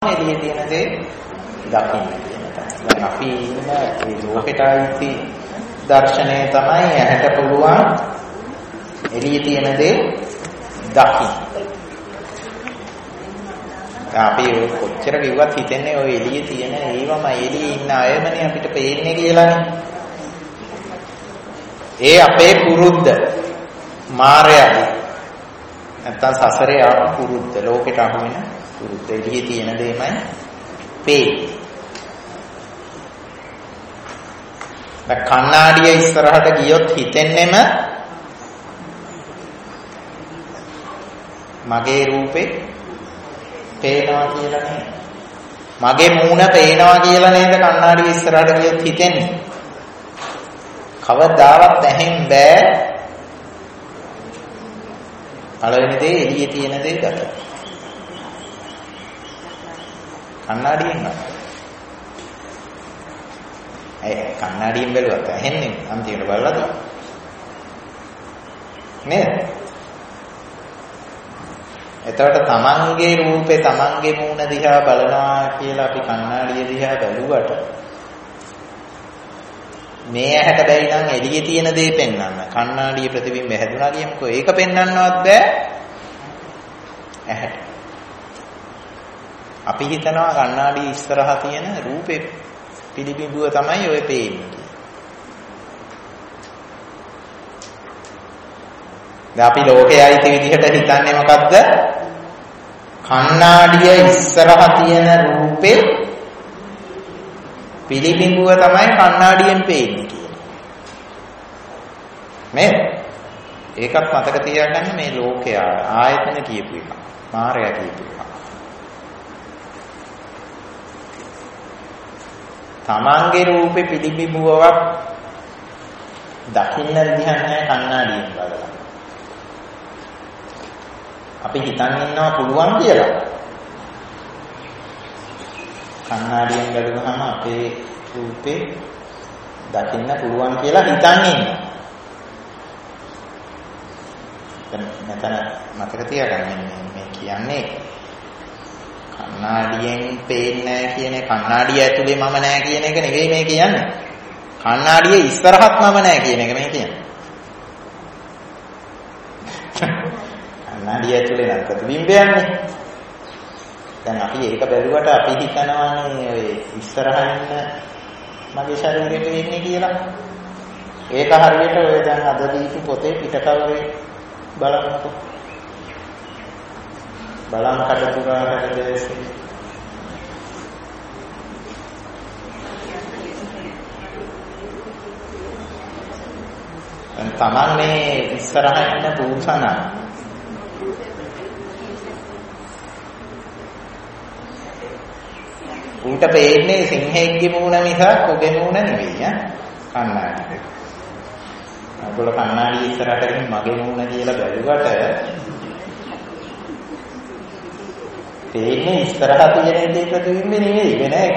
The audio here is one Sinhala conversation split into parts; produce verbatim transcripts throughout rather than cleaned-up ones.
එළියේ තියෙන දේ දකින්න කියන එක. දැන් අපි ඉන්න මේ ලෝකෙටයි දර්ශනය තමයි ඇහැට පුළුවන් එළියේ තියෙන දේ දකින්න. අපි කොච්චර කිව්වත් හිතන්නේ ඔය එළියේ තියෙන ඒවම එළියේ ඉන්න අයමනේ අපිට පේන්නේ කියලානේ. ඒ අපේ පුරුද්ද මායයයි. නැත්තම් සසරේ ආපු පුරුද්ද ලෝකෙට අහු වෙන පුරුද්ද එළියේ තියෙන දෙයමයි පේන්නේ. දැන් කණ්ණාඩිය ඉස්සරහට ගියොත් හිතෙන්නෙම මගේ රූපේ පේනවා කියලා නේද? මගේ මූණ පේනවා කියලා නේද කණ්ණාඩිය ඉස්සරහට ගියොත් හිතෙන්නේ. කවදාවත් ඇහෙන් බෑ පළවෙනි දේ එළියේ තියෙන දේ දකින්න. කණ්ණාඩියෙන් ගන්න. ඒ කණ්ණාඩියෙන් බැලුවත් ඇහෙන්නේ අන්තිමට බලලාද? නේද? එතකොට තමන්ගේ රූපේ තමන්ගේ මූණ දිහා බලනවා කියලා අපි කණ්ණාඩිය දිහා බැලුවට මේ ඇහැට බැරි නම් එළියේ තියෙන දේ පෙන්වන්න. කණ්ණාඩියේ ප්‍රතිබිම්බ හැදුනා කියමුකෝ. ඒක පෙන්වන්නවත් බෑ ඇහැට. අපි හිතනවා කණ්ණාඩිය ඉස්සරහා තියෙන රූපේ පිළිබිඹුව තමයි ඔය පේන්නේ. දැන් අපි ලෝකයේ අයිති විදිහට හිතන්නේ මොකද්ද? කණ්ණාඩිය ඉස්සරහා තියෙන රූපේ පිළිබිඹුව තමයි කණ්ණාඩියෙන් පේන්නේ කියලා. මේ ඒකත් මතක තියාගන්න මේ ලෝකය ආයතන කියපු එක. මායя කියපු එක. තමන්ගේ රූපේ පිළිබිඹුවක් දකින්න විදිහක් නැහැ කණ්ණාඩියෙන් බලලා. අපි හිතන් ඉන්නවා පුළුවන් කියලා. කණ්ණාඩියෙන් බැලුවහම අපේ රූපේ දකින්න පුළුවන් කියලා හිතන් ඉන්නවා. මෙතන මතක තියාගන්න මේ කියන්නේ කණ්ණාඩියෙන් පේන්නේ නැහැ කියන කණ්ණාඩිය ඇතුලේ මම නැහැ කියන එක නෙවෙයි මේ කියන්නේ. කණ්ණාඩියේ ඉස්සරහත් මම නැහැ කියන එක මේ කියන්නේ. කණ්ණාඩිය ඇතුලේ නම් ප්‍රතිබිම්බයන්නේ. දැන් අපි ඒක බැලුවට අපි හිතනවානේ ඔය ඉස්සරහින් මගේ ශරීරෙ පේන්නේ කියලා. ඒක හරියට ඔය දැන් අද දීපු පොතේ පිටකවරේ බලන්නකෝ. බලන් කඩතුරා හැදෙන්නේ. දැන් Taman මේ ඉස්සරහින් ඉන්න පුරුෂණ ඌට පේන්නේ සිංහෙක්ගේ මූණ මිසක් ඔගේ මූණ නෙවෙයි ඈ කණ්ණාඩියට. ඔයගොල්ලෝ කණ්ණාඩිය ඉස්සරහට ගිහින් මගේ මූණ කියලා බැලුවට පේන්නේ ඉස්සරහ තියෙන දේ ප්‍රතිබිම්බ නෙවෙයි වෙන එකක්.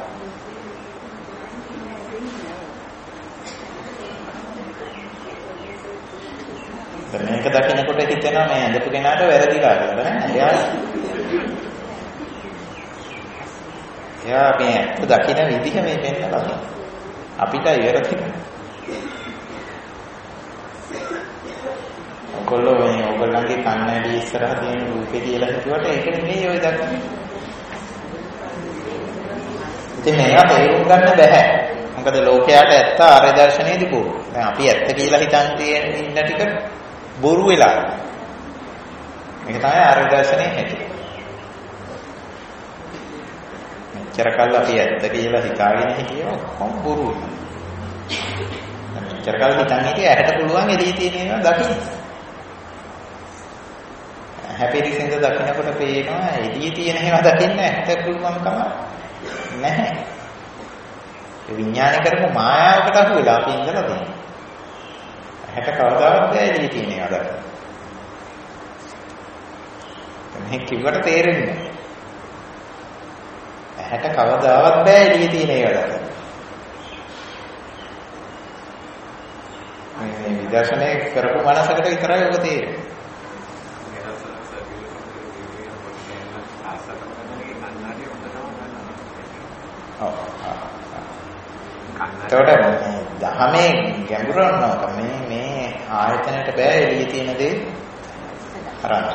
මේක දකිනකොට හිතෙනවා මේ ඇඳපු කෙනාට වැරදිලා කියලා නේද? එයා එයා මේ ඇත්ත දකින විදිහ මේ පෙන්නලා අපිට ඉවරද? ඔයගොල්ලෝ මේ ඔයගොල්ලන්ගේ කන්නඩිය ඉස්සරහ තියෙන රූපේ කියලා හිතුවට ඒක නෙමෙයි ඔය දකින්නේ. ඉතින් මේවා තේරුම් ගන්න බෑ. මොකද ලෝකයට ඇත්ත ආර්ය දර්ශනයේදී බොරු. දැන් අපි ඇත්ත කියලා හිතන් තියෙන ඉන්න ටික බොරු වෙලා. මේක තමයි ආර්ය දර්ශනයේ හැටි. මෙච්චර කල් අපි ඇත්ත කියලා හිතාගෙන හිටියෝ කොම් බොරු. මෙච්චර කල් හිතන් හිටියේ ඇහැට පුළුවන් එළියේ තියෙන ඒවා දකින්න. හැපිරිසින්ද දකින්නකොට පේනවා එළියේ තියෙන ඒවා දකින්න ඇත්ත පුළුවන්කම නැහැ. ඒ විඥානය කරපු මායාවකට අහු වෙලා අපි ඉඳලා තියෙනවා. ඇහැට කවදාවත් බෑ එළියේ තියෙන ඒවා දකින්න. මේ කිව්වට තේරෙන්නේ නැහැ. ඇහැට කවදාවත් බෑ එළියේ තියෙන ඒවා දකින්න. මේ විදර්ශනය කරපු මනසකට විතරයි ඔබ තේරෙන්නේ. ඔව්. එතකොට දහමේ ගැඹුරක් නෝක මේ මේ ආයතනයට බෑ එළියේ තියෙන දේ අරන්.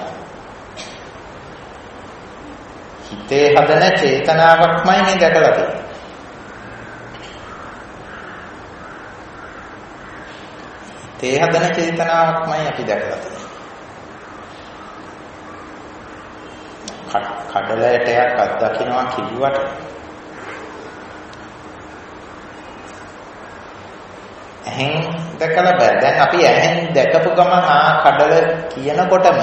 හිතේ හදන චේතනාවක්මයි මේ දැකලා තියෙන්නේ. හිතේ හදන චේතනාවක්මයි අපි දැකලා තියෙන්නේ. කඩලයටයක් අත්දකින්නවා කිව්වට ඇහෙන් දැකලා බෑ. දැන් අපි ඇහෙන් දැකපු ගමන් ආ කඩල කියනකොටම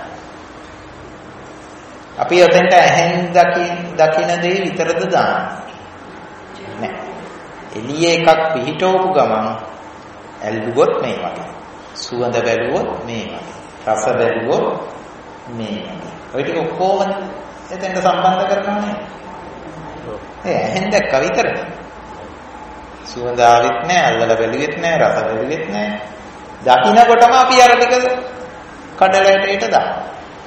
අපි ඔතෙන්ට ඇහෙන් දකින් දකින දේ විතරද දාන්නේ නෑ. එළියේ එකක් පිහිටවපු ගමන් ඇල්ලුවොත් මේ වගේ, සුවඳ බැලුවොත් මේ වගේ, රස බැලුවොත් මේ වගේ. ඔය ටික ඔක්කොම එතෙන්ට සම්බන්ධ කරනවා නේද? ඒ ඇහෙන් දැක්ක විතරනේ. සුවඳ ආවෙත් නෑ, අල්ලලා බැලුවෙත් නෑ, රස බැලුවෙත් නෑ. දකින්නකොටම අපි අර ටික කඩලයට දානවා.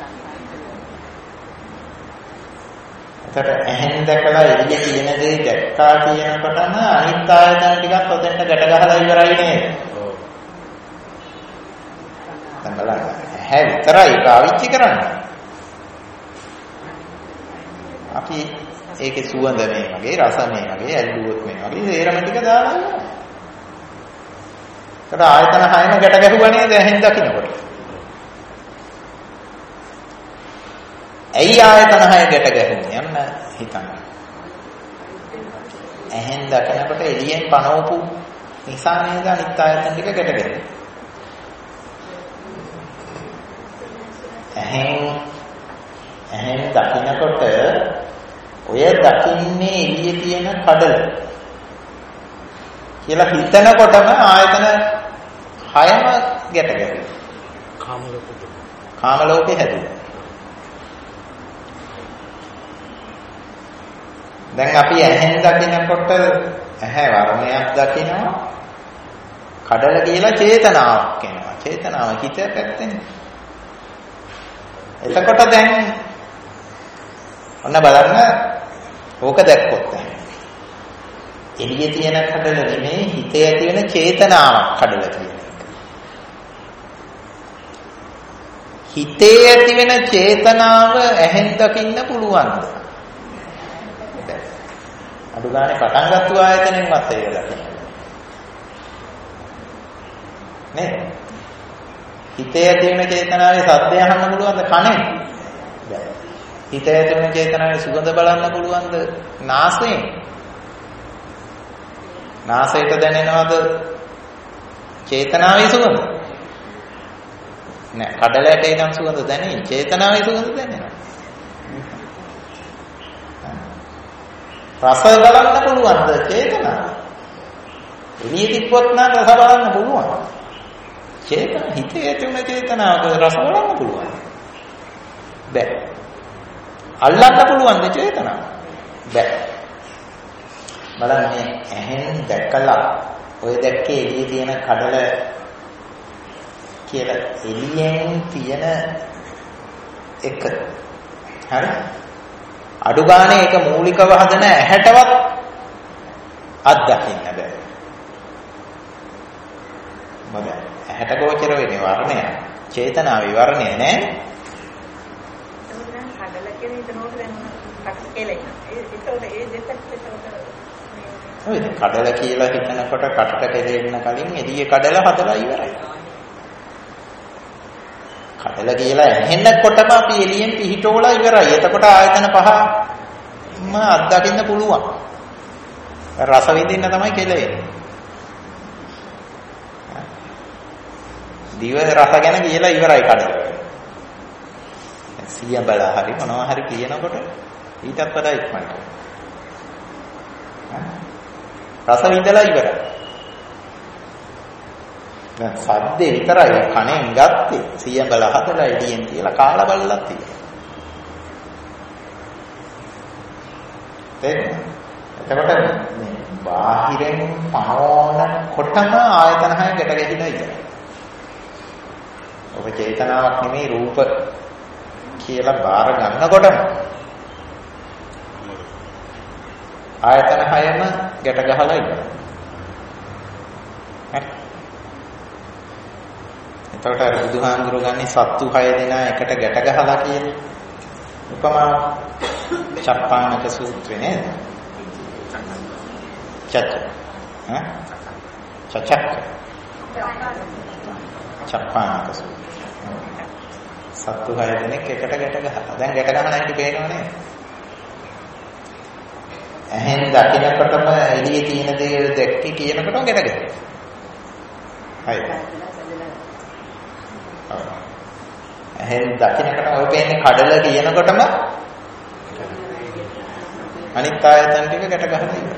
එතකොට ඇහෙන් දැකලා එළිය කියන දේ දැක්කා කියනකොටම අනිත් ආයතන ටිකත් ඔතෙන්ට ගැට ගහලා ඉවරයි නේද? ඔව්. දැන් බලන්න. ඇහැ විතරයි පාවිච්චි කරන්නේ. අපි ඒකේ සුවඳ මේ වගේ, රස මේ වගේ, ඇල්ලුවොත් මේ වගේ හේරම ටික දාලා ඉවරයි. ඒකට ආයතන හයම ගැට ගැහුවා නේද ඇහෙන් දකින්නකොට? ඇයි ආයතන හය ගැට ගැහුනේ යන්න හිතන්න. ඇහෙන් දකිනකොට එළියෙන් පනවපු නිසා නේද අනිත් ආයතන ටික ගැට ගැහුනේ. ඇහෙන් ඇහෙන් දකිනකොට ඔය දකින්නේ එළියේ තියෙන කඩල කියලා හිතනකොටම ආයතන හයම ගැට ගැහුවා. කාම ලෝකෙ. කාම ලෝකෙ හැදුවා. දැන් අපි ඇහෙන් දකිනකොට ඇහැ වර්ණයක් දකිනවා, කඩල කියලා චේතනාවක් එනවා. චේතනාව හිත පැත්තෙන්. එතකොට දැන් ඔන්න බලන්න ඕක දැක්කොත් එළියේ තියෙන කඩල නෙමෙයි හිතේ ඇති වෙන චේතනාවක් කඩල කියන එක. හිතේ ඇති වෙන චේතනාව ඇහෙන් දකින්න පුළුවන්ද? අඩු ගානේ පටන් ගත්ත ආයතනෙන්වත් ඒක දකින්න. නේ? හිතේ ඇති වෙන චේතනාවේ සද්දය අහන්න පුළුවන්ද කනෙන්? බැහැ. හිතේ ඇති වෙන චේතනාවේ සුගඳ බලන්න පුළුවන්ද නාසයෙන්? නාසයට දැනෙනවද චේතනාවේ සුගඳ? නෑ. කඩලයට එනම් සුගඳ දැනෙන්නේ චේතනාවේ සුගඳ දැනෙනවා. රස බලන්න පුළුවන්ද චේතනාව? එළිය තිබ්බොත් නම් රස බලන්න පුළුවන්. චේතන හිතේ ඇති වෙන චේතනාවක රස බලන්න පුළුවන්. බෑ. අල්ලන්න පුළුවන්ද චේතනාව? බෑ. බලන්න මේ ඇහෙන් දැකලා ඔය දැක්කේ එළියේ තියෙන කඩල කියලා එළියෙන් තියෙන එක. හරි? අඩු ගානේ ඒක මූලිකව හදන ඇහැටවත් අත්දකින්න බෑ. මොකද ඇහැට ගෝචර වෙන්නේ වර්ණය. චේතනාවේ වර්ණය නෑ. එහෙනම් කඩල කියන ඉතනෝට දැන් කට කියලා ඉන්න. ඒකට ඒ දෙපැත්තට ඔය කඩල කියලා හිතනකොට කටට කෙරෙන්න කලින් එළියේ කඩල හදලා ඉවරයි. කඩල කියලා ඇහෙනකොටම අපි එළියෙන් පිහිටෝලා ඉවරයි. එතකොට ආයතන පහම අත්දකින්න පුළුවන්. රස විඳින්න තමයි කෙලෙන්නේ. දිව රස ගැන කියලා ඉවරයි කඩල. සිය බල හරි මොනවා හරි කියනකොට ඊටත් වඩා ඉක්මනට. රස විඳලා ඉවරයි. දැන් සද්දේ විතරයි කණෙන් ගත්තේ. සිය බල හදලා එළියෙන් තියලා කාලා බලලත් තියෙනවා. එතකොට මේ බාහිරෙන් පනවනකොටම ආයතන හය ගැට ගැහිලා ඉවරයි. ඔබ චේතනාවක් නෙමෙයි රූප කියලා බාර ගන්නකොටම ආයතන හයම ගැට ගහලා ඉවරයි. හරි. එතකොට අර බුදුහාමුදුරු ගන්නේ සත්තු හය දෙනා එකට ගැට ගහලා කියන උපමාව චප්පානක සූත්‍රේ නේද? චච්ච. ඈ? චච්චක්. චප්පානක සූත්‍රය. සත්තු හය දෙනෙක් එකට ගැට ගහලා. දැන් ගැට ගහන හැටි පේනව නේද? එහෙන් දකින්නකොටම එළියේ තියෙන දේ දැක්කේ කියනකොටම ගැට ගහනවා. හරිද? එහෙන් දකින්නකොට ඔය පේන්නේ කඩල කියනකොටම අනිත් ආයතන ටික ගැට ගහලා ඉවරයි.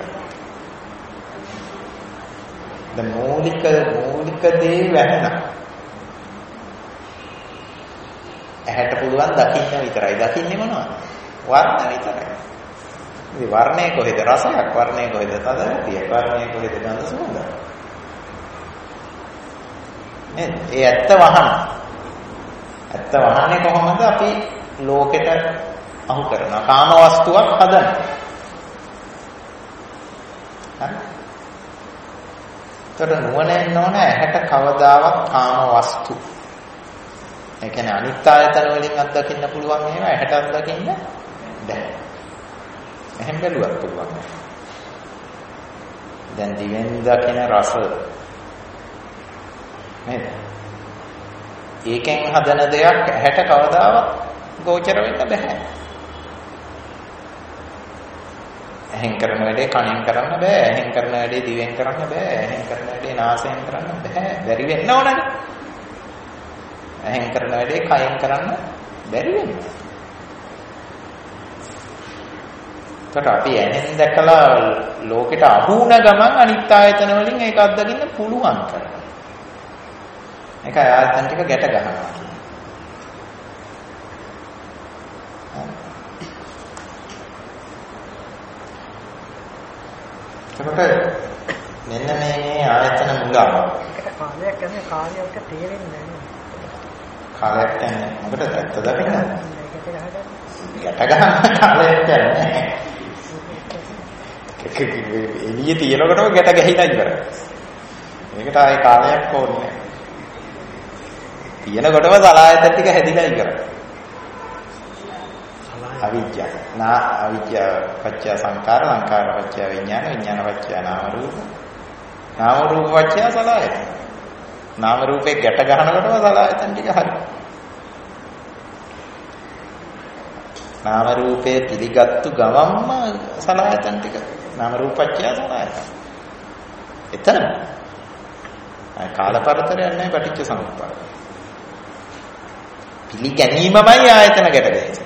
දැන් මූලික මූලික දේ වැහෙනවා. ඇහැට පුළුවන් දකින්න විතරයි. දකින්නේ මොනවද? වර්ණ විතරයි. ඉතින් වර්ණය කොහෙද රසයක්? වර්ණය කොහෙද තදගතිය? වර්ණය කොහෙද ගඳ සුවඳ? නේද? ඒ ඇත්ත වහන. ඇත්ත වහන්නේ කොහොමද? අපි ලෝකෙට අහු කරනවා. කාම වස්තුවක් හදන. හරි. ඒතර නුවණෙන් ඕන ඇහැට කවදාවත් කාම වස්තු. ඒ කියන්නේ අනිත් ආයතන වලින් අත්දකින්න පුළුවන් ඒවා ඇහැට අත්දකින්න බැහැ. එහෙම බැලුවත් පුළුවන්. දැන් දිවෙන් දකින රස නේද? ඒකෙන් හදන දෙයක් ඇහැට කවදාවත් ගෝචර වෙන්න බෑ. ඇහෙන් කරන වැඩේ කනෙන් කරන්න බෑ. ඇහෙන් කරන වැඩේ දිවෙන් කරන්න බෑ. ඇහෙන් කරන වැඩේ නාසයෙන් කරන්න බෑ. බැරි වෙන්න ඕනනේ. ඇහෙන් කරන වැඩේ කයෙන් කරන්න බැරි වෙනවා. ඒකට අපි ඇහෙන් දැකලා ලෝකෙට අහු වුණ ගමන් අනිත් ආයතන වලින් ඒක අත්දකින්න පුළුවන් කරනවා. ඒක ආයතන ටික ගැට ගන්නවා කියන්නේ. ඒකට මෙන්න මේ ආයතන මුලාව. ඒකට කාලයක් යන්නේ කාලයක් තේරෙන්නේ නැහැ. කාලයක් යන්නේ මොකටද ඇත්ත දකින්න? ගැට ගන්න කාලයක් යන්නේ. එළිය තියෙනකොටම ගැට ගැහිලා ඉවරයි. මේකට ආයේ කාලයක් ඕනේ නැහැ. තියෙනකොටම සලආයතන ටික හැදිලා ඉවරයි. අවිජ්ජා නා අවිජ්ජා පත්‍ය සංකාර සංකාර පත්‍ය විඥාන විඥාන පත්‍ය නාම රූප නාම රූප පත්‍ය සලආයතන නාම රූපේ ගැට ගන්නකොටම සලආයතන ටික හරි. නාම රූපේ පිළිගත්තු ගමම්ම සලආයතන ටික නාම රූප පත්‍ය සලආයතන. එතන අය කාලපරතරයක් නැහැ පටිච්ච සමුප්පාද. පිළිගැනීමමයි ආයතන ගැට ගැහෙන්නේ.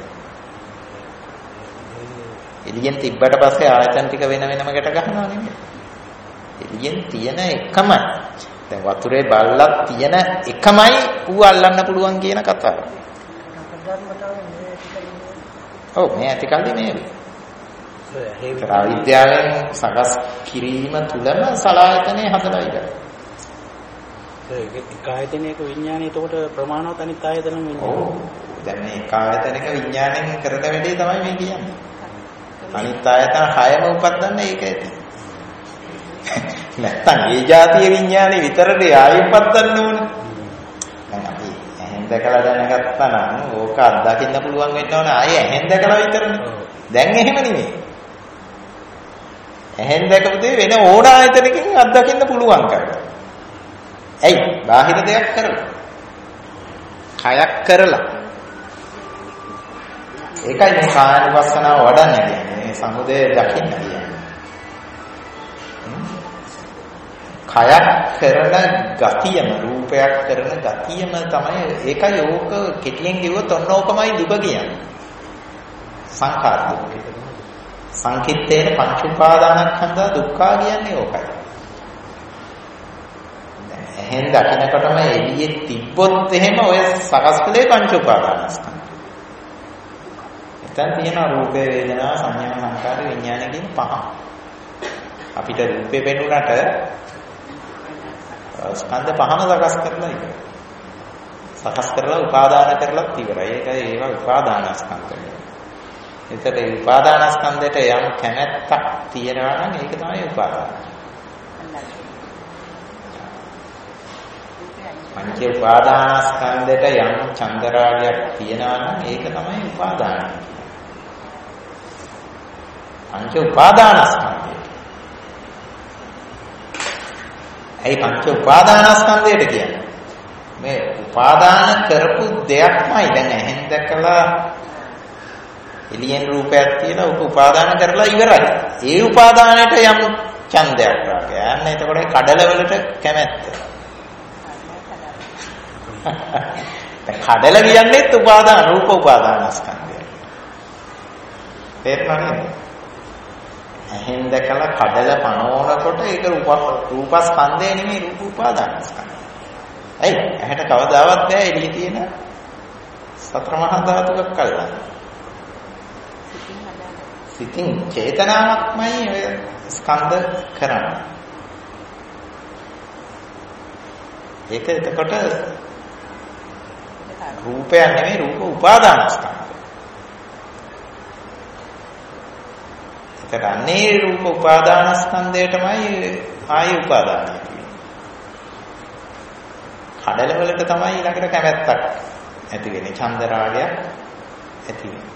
එළියෙන් තිබ්බට පස්සේ ආයතන ටික වෙන වෙනම ගැට ගන්නවා නෙමෙයි. එළියෙන් තියෙන එකමයි. දැන් වතුරේ බල්ලක් තියෙන එකමයි ඌ අල්ලන්න පුළුවන් කියන කතාව. ඔව් මේ ඇති කල්ලි මේ වේ. ඒ විද්‍යාවෙන් සකස් කිරීම තුලම සලආයතනේ හදලා ඉවරයි. ඒක ආයතනයක විඥානය එතකොට ප්‍රමාණවත් අනිත් ආයතනෙම විඥානය. ඔව්. දැන් මේ ආයතනක විඥාණයෙන් කරන වැඩේ තමයි මේ කියන්නේ. අනිත් ආයතන හයම උපදින්න ඒක ඇති. නැත්තම් ඒ જાතිය විඥානේ විතරද ආයෙ උපදින්න ඕනේ. දැන් අපි එහෙන් දැකලා දැනගත්තා නම් ඕක අත්දකින්න පුළුවන් වෙන්න ඕනේ ආයෙ එහෙන් දැකලා විතරනේ. දැන් එහෙම නෙමෙයි. එහෙන් දැකපු දේ වෙන ඕන ආයතනකින් අත්දකින්න පුළුවන් කරලා. ඇයි? බාහිර දෙයක් කරලා. කයක් කරලා. ඒකයි මේ කායනුපස්සනාව වඩන්නේ කියන්නේ. මේ සමුදය දකින්න කියන්නේ. කයක් කරන ගතියම රූපයක් කරන ගතියම තමයි ඒකයි ඕක කෙටියෙන් කිව්වොත් ඔන්න ඕකමයි දුක කියන්නේ. සංඛාර දුක්ඛ. සංකිට්ඨේන පංච උපාදානස්කන්ධ දුක්ඛ කියන්නේ ඕකයි. එහෙන් දකින්නකොටම එළියේ තිබ්බොත් එහෙම ඔය සකස් කළේ පංච උපාදානස්කන්ධ. එතන තියෙන රූපේ වේදනා සංඥා සංකාර විඥාන කියන පහ. අපිට රූපේ පෙනුනට ස්කන්ධ පහම සකස් කරලා ඉවරයි. සකස් කරලා උපාදාන කරලත් ඉවරයි. ඒකයි ඒවා උපාදානස්කන්ධ. එතකොට ඒ උපාදානස්කන්ධයට යම් කැමැත්තක් තියෙනවා නම් ඒක තමයි උපාදාන. පංච උපාදානස්කන්ධයට යම් චන්දරාගයක් තියෙනවා නම් ඒක තමයි උපාදාන. පංච උපාදානස්කන්ධය. ඒ පංච උපාදානස්කන්ධයට කියන්නේ මේ උපාදාන කරපු දෙයක්මයි. දැන් ඇහෙන් දැකලා එළියෙන් රූපයක් තියෙනවා උප උපාදාන කරලා ඉවරයි. ඒ උපාදානයට යම් ඡන්දයක් රාගය. යන්න එතකොට කඩල වලට කැමැත්ත. කඩල කියන්නේ උපාදාන රූප උපාදානස්කන්ධය. තේරුණාද? ඇහෙන් දැකලා කඩල පනවනකොට ඒක රූප රූපස්කන්ධය නෙමෙයි රූප උපාදානස්කන්ධය. ඇයි? ඇහැට කවදාවත් බෑ එළියේ තියෙන සතර මහා ධාතුක කල්ලා. සිතින් චේතනාවක්මයි ඔය ස්කන්ධ කරන්නේ. ඒක එතකොට රූපයක් නෙමෙයි රූප උපාදානස්කන්ධය. ඒකට අනේ රූප උපාදානස්කන්ධයටමයි ආය උපාදානය කියන්නේ. කඩල වලට තමයි ඊළඟට කැමැත්තක් ඇති වෙන්නේ. ඡන්ද රාගයක් ඇති වෙන්නේ.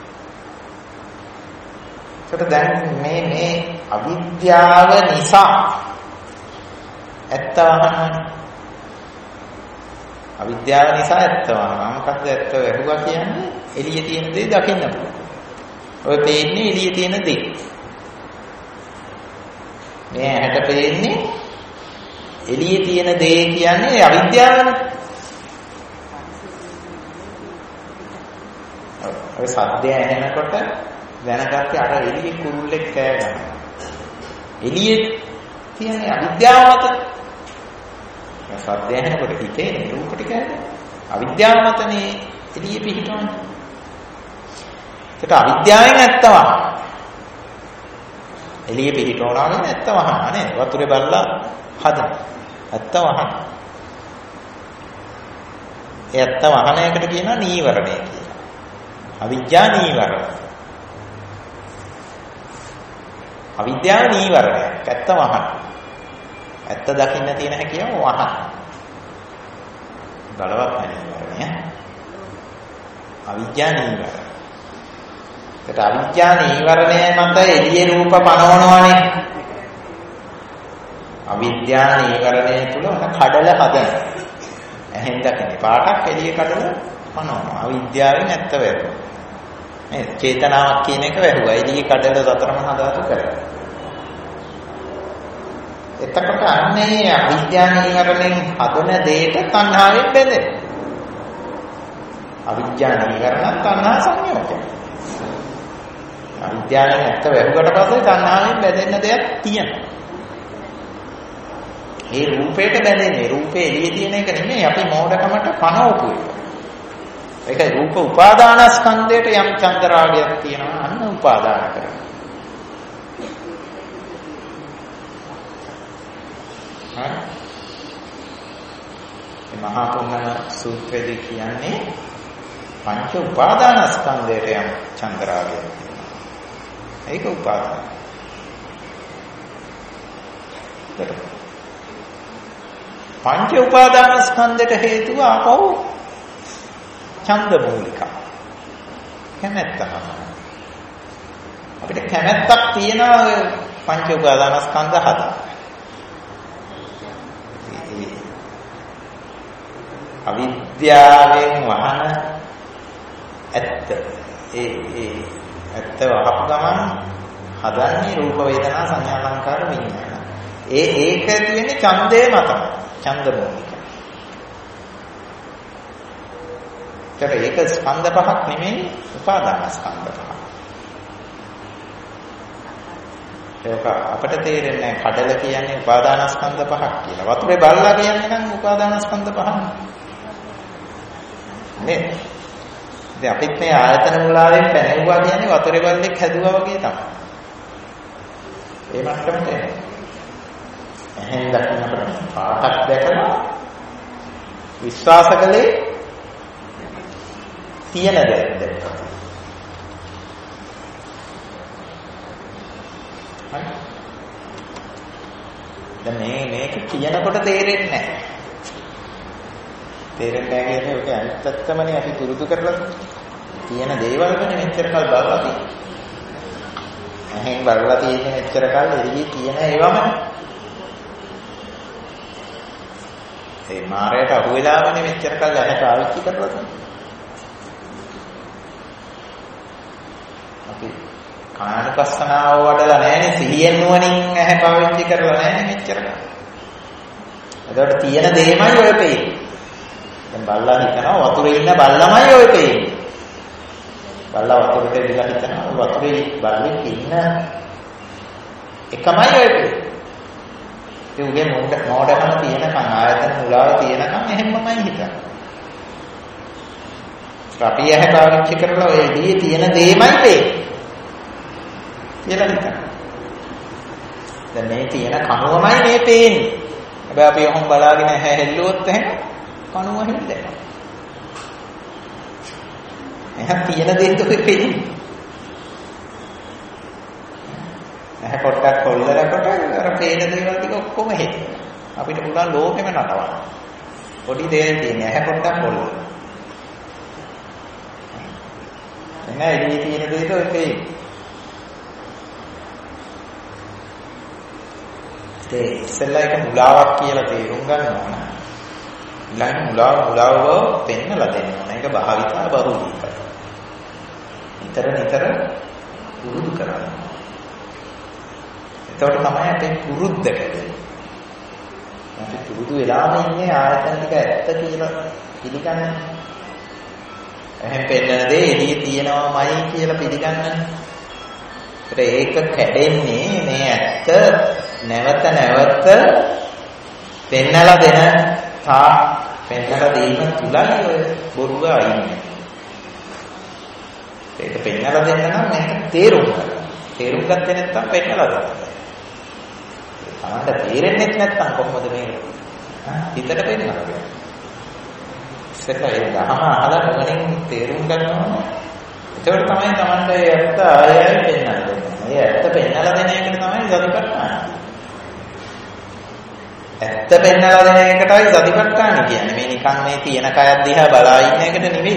ඒකට දැන් මේ මේ අවිද්‍යාව නිසා ඇත්ත වහනවනේ. අවිද්‍යාව නිසා ඇත්ත වහනවා. මොකක්ද ඇත්ත වැහුවා කියන්නේ? එළියේ තියෙන දේ දකින්න පුළුවන්. ඔය පේන්නේ එළියේ තියෙන දේ. මේ ඇහැට පේන්නේ එළියේ තියෙන දේ කියන්නේ අවිද්‍යාවනේ. ඔය සද්දය ඇහෙනකොට දැනගත්තේ අර එළියේ කුරුල්ලෙක් කෑ ගන්නවා. එළියේ තියෙන අවිද්‍යාව මත. සද්දය ඇහෙනකොට හිතේනේ රූප ටික ඇහෙන. අවිද්‍යාව මතනේ එළියේ පිහිටවන්නේ. ඒක අවිද්‍යාවෙන් ඇත්තවම. එළියේ පිහිටවනවා කියන්නේ ඇත්ත වහනවා නේද? වතුරේ බලලා හදන. ඇත්ත වහන. ඒ ඇත්ත වහන එකට කියනවා නීවරණය කියලා. අවිද්‍යා නීවරණ. අවිද්‍යාව නීවරණයක්. ඇත්ත වහන. ඇත්ත දකින්න තියෙන හැකියාව වහන. බලවත් නීවරණය. අවිද්‍යා නීවරණ. ඒකට අවිද්‍යා නීවරණය මත එළියේ රූප පනවනවානේ. අවිද්‍යා නීවරණය තුල කඩල හදන. ඇහෙන් දකින්නේ පාටක් එළියේ කඩල පනවනවා. අවිද්‍යාවෙන් ඇත්ත වැරුවා. මේ චේතනාවක් කියන එක වැරුවා. එළියේ කඩල සතර මහා ධාතු කරා. එතකොට අන්නේ අවිද්‍යා නීවරණයෙන් හදන දෙයට තණ්හාවෙන් බැඳෙන. අවිද්‍යා නීවරණ තණ්හා සංයෝගය. අවිද්‍යාවෙන් ඇත්ත වැරුවට පස්සේ තණ්හාවෙන් බැඳෙන්න දෙයක් තියෙනවා. ඒ රූපයට බැඳෙන්නේ රූපේ එළියේ තියෙන එක නෙමෙයි අපි මෝඩකමට පනවපු එක. ඒකයි රූප උපාදානස්කන්ධයට යම් චන්දරාගයක් තියෙනවා අන්න උපාදාන කරනවා. හරි. මේ මහා පුණ්‍ය සූත්‍රයේදී කියන්නේ පංච උපාදානස්කන්ධයට යම් චන්දරාගයක් තියෙනවා. ඒක උපාදාන. පංච උපාදානස්කන්ධයට හේතුව ආපහු ඡන්ද මූලික. කැමැත්ත. අපිට කැමැත්තක් තියෙනවා පංච උපාදානස්කන්ධ හදන්න. අවිද්‍යාවෙන් වහන ඇත්ත. ඒ ඒ ඇත්ත වහපු ගමන් හදන්නේ රූප වේදනා සංඥා සංකාර විඤ්ඤාණ. ඒ ඒක තියෙන්නේ ඡන්දේ මතම. ඡන්ද මූලික. ඒක ස්කන්ධ පහක් නෙමෙයි උපාදාන ස්කන්ධ පහක්. ඒක අපිට තේරෙන්නේ කඩල කියන්නේ උපාදාන ස්කන්ධ පහක් කියලා. වතුරේ බල්ලා කියන්නේ නම් උපාදාන ස්කන්ධ පහක් නේ. ඉතින් අපිත් මේ ආයතන මුලාවෙන් පැනෙවුවා කියන්නේ වතුරේ බල්ලෙක් හැදුවා වගේ තමයි. ඒ මට්ටමට එහෙන් දකින්නකොට පාටක් දැකලා විශ්වාස කළේ තියෙන දෙයක් දැක්කා. හරි. දැන් මේ මේක කියනකොට තේරෙන්නේ නැහැ. තේරෙන්නේ නැහැ කියන්නේ ඔක ඇත්තටමනේ අපි පුරුදු කරලා තියෙන දේවල් ගැන මෙච්චර කල් බලලා තියෙන්නේ. එහෙන් බලලා තියෙන්නේ මෙච්චර කල් එළියේ තියෙන ඒවම ඒ මායයට අහු වෙලාවනේ මෙච්චර කල් ඇහැ පාවිච්චි කරලා තියෙන්නේ. අපි කායනුපස්සනාව වඩලා නැහැනේ සිහියෙන් නුවණින් ඇහැ පාවිච්චි කරලා නැහැනේ මෙච්චර කල්. එතකොට තියෙන දෙයමයි ඔය පෙන්නේ. දැන් බල්ලා හිතනවා වතුරේ ඉන්න බල්ලාමයි ඔය පෙන්නේ. බල්ලා වතුරට දිලා හිතනවා වතුරේ බල්ලෙක් ඉන්න එකමයි ඔය පෙන්නේ. ඒ උගේ මොඩ මොඩකම තියෙනකන් ආයතන මුලාව තියෙනකන් එහෙමමයි හිතන්නේ. අපි ඇහැ පාවිච්චි කරලා ඔය එළියේ තියෙන දෙයමයි පෙන්නේ. කියලා හිතන්න. දැන් මේ තියෙන කණුවමයි මේ පේන්නේ. හැබැයි අපි ඔහොම බලාගෙන ඇහැ හෙල්ලුවොත් එහෙම කණුව හෙල්ලෙනවා. එහෙනම් තියෙන දේ තමයි පේන්නේ. ඇහැ පොට්ටක් කොල්ලරකට අර පේන දේවල් ටික ඔක්කොම හෙල්ලෙනවා. අපිට පුළුවන් ලෝකෙම නටවන්න. පොඩි දෙයක් තියෙන ඇහැ පොට්ටක් කොල්ලර. එහෙනම් එළියේ තියෙන දේ තමයි පේන්නේ. ඒ ඉස්සෙල්ලා එක මුලාවක් කියලා තේරුම් ගන්න ඕන. ඊළඟ මුලාව මුලාව පෙන්නලා දෙන්න ඕන. ඒක භාවිතා බහුලීකයි. නිතර නිතර පුරුදු කරන්න. එතකොට තමයි අපේ පුරුද්ද කැදෙන්නේ. අපි පුරුදු වෙලාම ඉන්නේ ආයතන ටික ඇත්ත කියලා පිළිගන්නේ. එහෙන් පෙන්නන දේ එළියේ තියෙනවමයි කියලා පිළිගන්නේ. ඒක කැඩෙන්නේ මේ ඇත්ත නැවත නැවත පෙන්නලා දෙන තා පෙන්නලා දීම තුලයි ඔය බොරුව අයින්නේ. ඒක පෙන්නලා දෙන්න නම් මේක තේරුම් ගන්න. තේරුම් ගත්තේ නැත්නම් පෙන්නලා දෙන්න. තමන්ට තේරෙන්නේ නැත්නම් කොහොමද මේක? හිතට පෙන්නනවා. ඉස්සෙල්ලා ඒ දහම අහලා මොකෙන් තේරුම් ගන්නවා. ඒකට තමයි තමන්ට ඒ ඇත්ත ආයෙ ආයෙ පෙන්නලා දෙන්නේ. මේ ඇත්ත පෙන්නලා දෙන එකට තමයි සතිපට්ඨාන. ඇත්ත පෙන්නලා දෙන එකටයි සතිපට්ඨාන කියන්නේ. මේ නිකන් මේ තියෙන කයක් දිහා බලා ඉන්න එකට නෙවෙයි.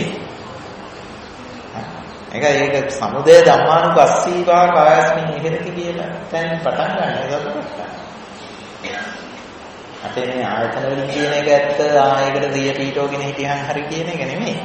ඒක ඒක සමුදය ධම්මානුපස්සීවා කායස්මින් නිහෙරති කියලා දැන් පටන් ගන්න සතිපට්ඨාන. අපේ මේ ආයතන වලින් කියන එක ඇත්ත ආයකට දිය පීඨෝගෙන හිටියන් හරි කියන එක නෙමෙයි.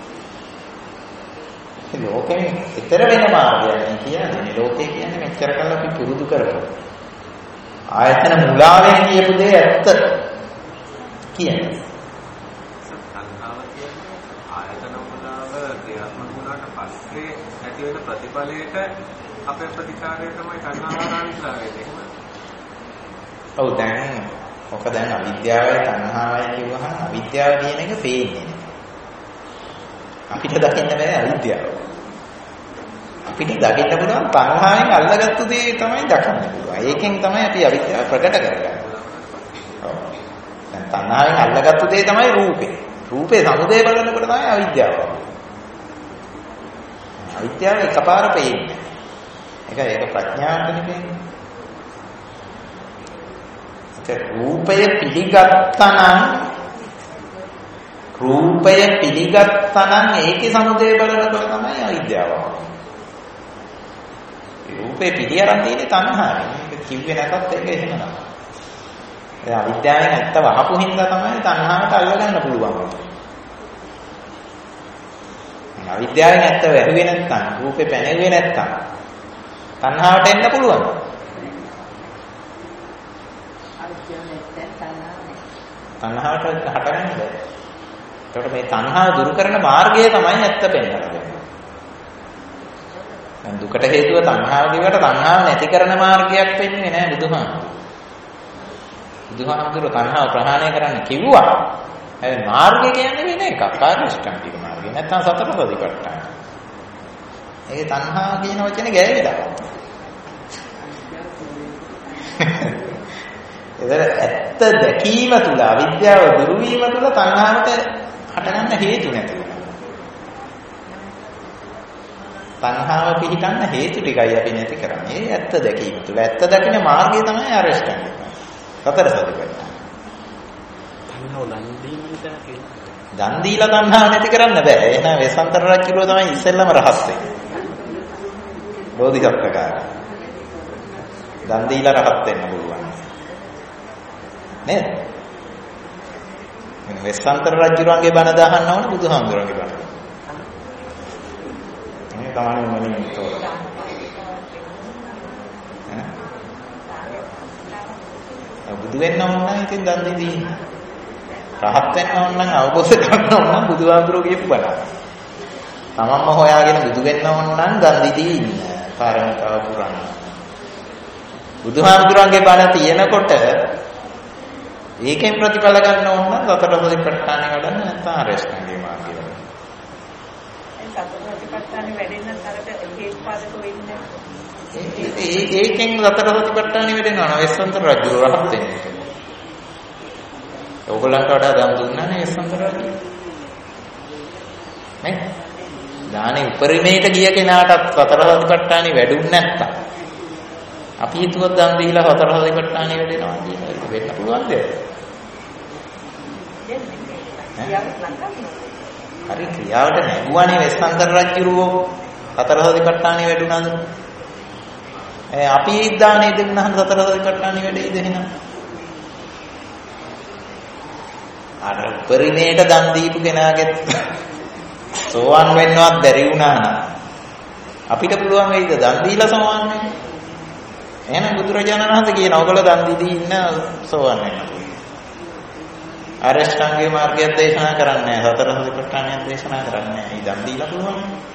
ලෝකෙන් ඊතර වෙන මාර්ගයක් කියන්නේ. ලෝකේ කියන්නේ මෙච්චර කල් අපි පුරුදු කරපුවා. ආයතන මුලාවෙන් කියපු දේ ඇත්ත කියන්නේ. සංඛාව කියන්නේ ආයතන මුලාව ක්‍රියාත්මක වුණාට පස්සේ ඇති වෙන ප්‍රතිඵලයට අපේ ප්‍රතිචාරය තමයි තණ්හාවරාවිලා වෙන්නේ. ඔව් දැන් ඔක දැන් අවිද්‍යාවයි තණ්හාවයි කියවහම අවිද්‍යාව කියන එක පේන්නේ නැහැ. අපිට දකින්න බෑ අවිද්‍යාව. අපිට දකින්න පුළුවන් තණ්හාවෙන් අල්ලගත්තු දේ තමයි දකින්න පුළුවන්. ඒකෙන් තමයි අපි අවිද්‍යාව ප්‍රකට කරගන්නේ. ඔව්. දැන් තණ්හාවෙන් අල්ලගත්තු දේ තමයි රූපේ. රූපේ සමුදය බලනකොට තමයි අවිද්‍යාව. අවිද්‍යාව එකපාර පේන්නේ. ඒක ඒක ප්‍රඥාවට නෙමෙයි. ඒක රූපය පිළිගත්තා නම් රූපය පිළිගත්තා නම් ඒකේ සමුදය බලනකොට තමයි අවිද්‍යාව. රූපේ පිළියරන් තියෙන්නේ තණ්හාවෙන්. මේක කිව්වේ නැතත් ඒක එහෙම නෑ. ඒ අවිද්‍යාවෙන් ඇත්ත වහපු හින්දා තමයි තණ්හාවට අල්ලගන්න පුළුවන්. අවිද්‍යාවෙන් ඇත්ත වැහුවේ නැත්තම් රූපේ පැනෙන්නේ නැත්තම් තණ්හාවට එන්න පුළුවන්. තණ්හාවට හටගන්නේ බෑ. ඒකට මේ තණ්හාව දුරු කරන මාර්ගය තමයි ඇත්ත පෙන්වන්නේ. දැන් දුකට හේතුව තණ්හාව කියවට තණ්හාව නැති කරන මාර්ගයක් වෙන්නේ නැහැ බුදුහාමුදුරුවෝ. බුදුහාමුදුරුවෝ තණ්හාව ප්‍රහාණය කරන්න කිව්වා. හැබැයි මාර්ගය කියන්නේ වෙන එකක්. කාර්යෂ්ඨාංගික මාර්ගය. නැත්නම් සතර සතිපට්ඨාන. ඒ තණ්හාව කියන වචනේ ගෑවිලා. ඒතර ඇත්ත දැකීම තුල අවිද්‍යාව දුරු වීම තුල තණ්හාවට හටගන්න හේතු නැති වෙනවා. තණ්හාව පිහිටන්න හේතු ටිකයි අපි නැති කරන්නේ. ඒ ඇත්ත දැකීම තුළ ඇත්ත දකින මාර්ගය තමයි අරෂ්ඨාංග. සතර සතිපට්ඨාන. තණ්හාව දන් දීම නිසා කියන්නේ. දන් දීලා තණ්හාව නැති කරන්න බෑ. එහෙනම් වෙසන්තර රජුරෝ තමයි ඉස්සෙල්ලම රහස් වෙන්නේ. බෝධිසත්වකාරය. දන් දීලා රහත් වෙන්න පුළුවන්. නේද? මේ වෙසන්තර රජුරන්ගේ බණ දහන්න ඕන බුදුහාමුදුරන්ගේ බණ. මේ තමයි මොනින් තෝරන. ඈ බුදු වෙන්න ඕන නම් ඉතින් දන් දෙදී. රහත් වෙන්න ඕන නම් අවබෝධ කරගන්න ඕන නම් බුදුහාමුදුරුවෝ කියපු බණ. තමන්ම හොයාගෙන බුදු වෙන්න ඕන නම් දන් දෙදී ඉන්න. පාරමිතාව පුරන්න. බුදුහාමුදුරන්ගේ බණ තියෙනකොට ඒකෙන් ප්‍රතිඵල ගන්න ඕන නම් සතර සතිපට්ඨානෙ වඩන්න නැත්නම් ආරෂ්ඨාංගේ මාර්ගය වඩන්න. ඒ සතර සතිපට්ඨානෙ වැඩෙන්න තරට හේතුපාදක වෙන්නේ. ඒ ඒකෙන් සතර සතිපට්ඨානෙ වැඩෙනවා. වෙස්සන්තර රජු රහත් වෙන්නේ. ඕගොල්ලන්ට වඩා දන් දුන්නානේ වෙස්සන්තර රජු. නේ? දානේ උපරිමයට ගිය කෙනාටත් සතර සතිපට්ඨානෙ වැඩුන්නේ නැත්තම් අපි හිතුවත් දන් දීලා සතර සතිපට්ඨානෙ වැඩෙනවා කියලා ඒක වෙන්න පුළුවන් දෙයක්. හරි ක්‍රියාවට නැගුවානේ වෙස්සන්තර රජුරෝ සතර සතිපට්ඨානෙ වැඩුණාද? ඒ අපි දානේ දෙන්නාම සතර සතිපට්ඨානෙ වැඩෙයිද එහෙනම්? අර උපරිමයට දන් දීපු කෙනාගෙත් සෝවාන් වෙන්නවත් බැරි වුණා නම් අපිට පුළුවන් වෙයිද දන් දීලා සෝවාන් වෙන්න? එහෙනම් බුදුරජාණන් වහන්සේ කියන ඔයගොල්ලෝ දන් දීදී ඉන්න සෝවාන් වෙන්න. ආරෂ්ඨාංගික මාර්ගය දේශනා කරන්නේ නැහැ. සතර සතිපට්ඨානය දේශනා කරන්නේ නැහැ. ඒ දන් දීලා පුළුවන්.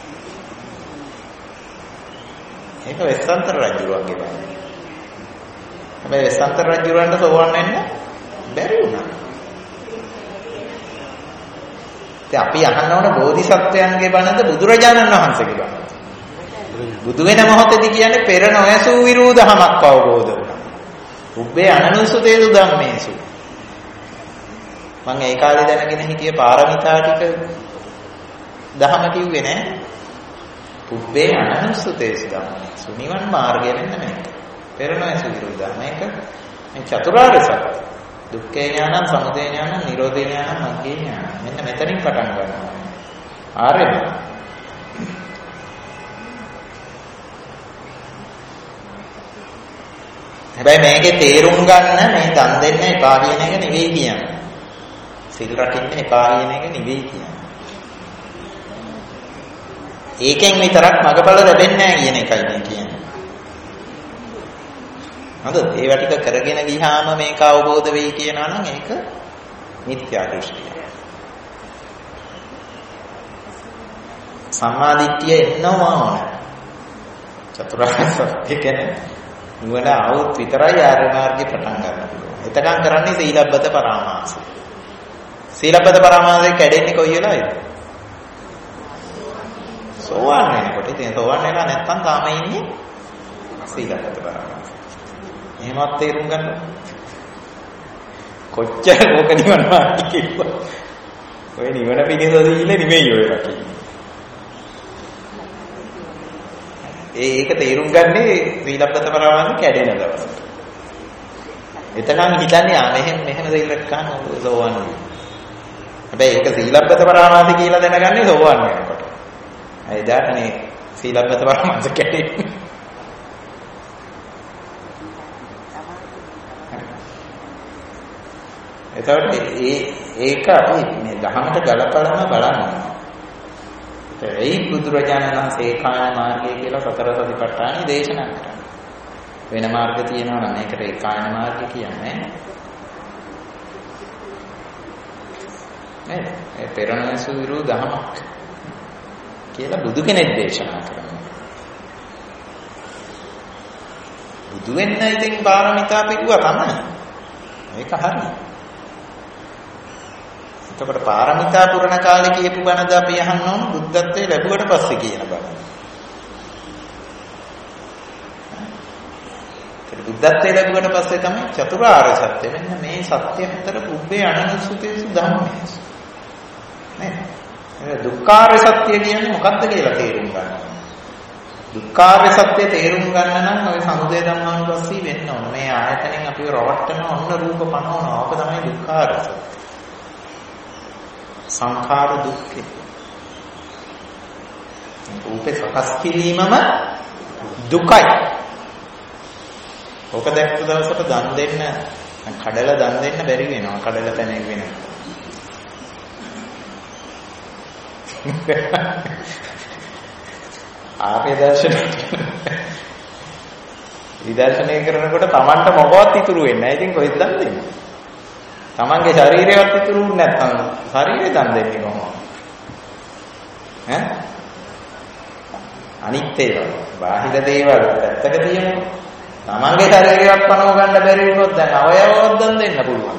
ඒක වෙස්සන්තර රජුගේ බණ. හැබැයි වෙස්සන්තර රජුරන්ට සෝවාන් වෙන්න බැරි වුණා. ඉතින් අපි අහන්න ඕන බෝධිසත්වයන්ගේ බණද බුදුරජාණන් වහන්සේගේ බණද? බුදු වෙන මොහොතදී කියන්නේ පෙර නොයසූ විරූධහමක් අවබෝධ වුණා. උබ්බේ අනනුසුතේසු ධම්මේසු. මම ඒ කාලේ දැනගෙන හිටිය පාරමිතා ටික දහම කිව්වේ නෑ. උබ්බේ අනනුසුතේසු ධම්මේසු. නිවන් මාර්ගය වෙන්න මේක. පෙර නොයසූ විරූධහම මේක මේ චතුරාර්ය සත්‍ය. දුක්ඛේ ඥානං, සමුදය ඥානං, නිරෝධේ ඥානං, මග්ගේ ඥානං. මෙන්න මෙතනින් පටන් ගන්නවා. ආර්යම. හැබැයි මේකේ තේරුම් ගන්න මේ දන් දෙන්න එපා කියන එක නෙවෙයි කියන්නේ. සිල් රකින්න එපා කියන එක නෙවෙයි කියන්නේ. ඒකෙන් විතරක් මගපල ලැබෙන්නේ නැහැ කියන එකයි මේ කියන්නේ. හරිද? ඒවා ටික කරගෙන ගියාම මේක අවබෝධ වෙයි කියනවා නම් ඒක මිත්‍යා දෘෂ්ටිය. සම්මාදිට්ඨිය එන්නම ඕන. චතුරාර්ය සත්‍ය කියන්නේ නුවණ આવුත් විතරයි ආර්ය මාර්ගේ පටන් ගන්න පුළුවන්. එතකන් කරන්නේ සීලබ්බත පරාමාසය. සීලබ්බත පරාමාසය කැඩෙන්නේ කොයි වෙලාවේද? සෝවාන් වෙනකොට. ඉතින් සෝවාන් වෙලා නැත්නම් තාම ඉන්නේ සීලබ්බත පරාමාසය. එහෙමත් තේරුම් ගන්න. කොච්චර ඕක නිවන මාර්ගය කිව්වා. ඔය නිවන පිණිස සීල නෙමෙයි ඔය රකින්නේ. ඒක තේරුම් ගන්නේ සීලබ්බත පරාමාස කැඩෙන දවසට. එතකන් හිතන්නේ ආ මෙහෙම මෙහෙම සීල රැකගන්න සෝවාන් වෙනවා. හැබැයි ඒක සීලබ්බත පරාමාස කියලා දැනගන්නේ සෝවාන් වෙනකොට. ඒ දාටනේ සීලබ්බත පරාමාස කැඩෙන්නේ. එතකොට ඒ ඒක අපි මේ දහමට ගලපලම බලන්න. ඒ බුදුරජාණන් වහන්සේ ඒකායන මාර්ගය කියලා සතර සතිපට්ඨානෙ දේශනා කරා. වෙන මාර්ග තියෙනවා නම් ඒකට ඒකායන මාර්ගය කියන්නේ. නේද? ඒ පෙරණසු විරු දහමක් කියලා බුදු කෙනෙක් දේශනා කරනවා. බුදු වෙන්න ඉතින් පාරමිතා පිළිුවා තමයි. ඒක හරියි. එතකොට පාරමිතා පුරණ කාලේ කියපු බණද අපි අහන්න ඕන බුද්ධත්වයේ ලැබුවට පස්සේ කියන බණ. ඒක බුද්ධත්වයේ ලැබුවට පස්සේ තමයි චතුරාර්ය සත්‍ය. මෙන්න මේ සත්‍ය හතර පුබ්බේ අනනුසුතේසු ධම්මේසු. නේද? ඒ දුක්ඛාර්ය සත්‍ය කියන්නේ මොකක්ද කියලා තේරුම් ගන්න. දුක්ඛාර්ය සත්‍ය තේරුම් ගන්න නම් ඔය සමුදය ධම්මානුපස්සී වෙන්න ඕන. මේ ආයතනෙන් අපිව රවට්ටන ඔන්න රූප පනවනවා. ඕක තමයි දුක්ඛාර්ය සත්‍ය. සංඛාර දුක්ඛේ. රූපේ සකස් කිරීමම දුකයි. ඕක දැක්ක දවසට දන් දෙන්න, කඩලා දන් දෙන්න බැරි වෙනවා. කඩලා පැනෙක් වෙනවා. ආර්ය දර්ශනය විදර්ශනය කරනකොට Tamanට මොකවත් ඉතුරු වෙන්නේ නැහැ. ඉතින් කොහෙද දන් දෙන්නේ? Tamanගේ ශරීරයවත් ඉතුරු වෙන්නේ නැත්නම් ශරීරය දන් දෙන්නේ කොහොමද? ඈ? අනිත් ඒවා බාහිර දේවල් පැත්තක තියමු. Tamanගේ ශරීරයවත් පනව ගන්න බැරි වුණොත් දැන් අවයවවත් දන් දෙන්න පුළුවන්.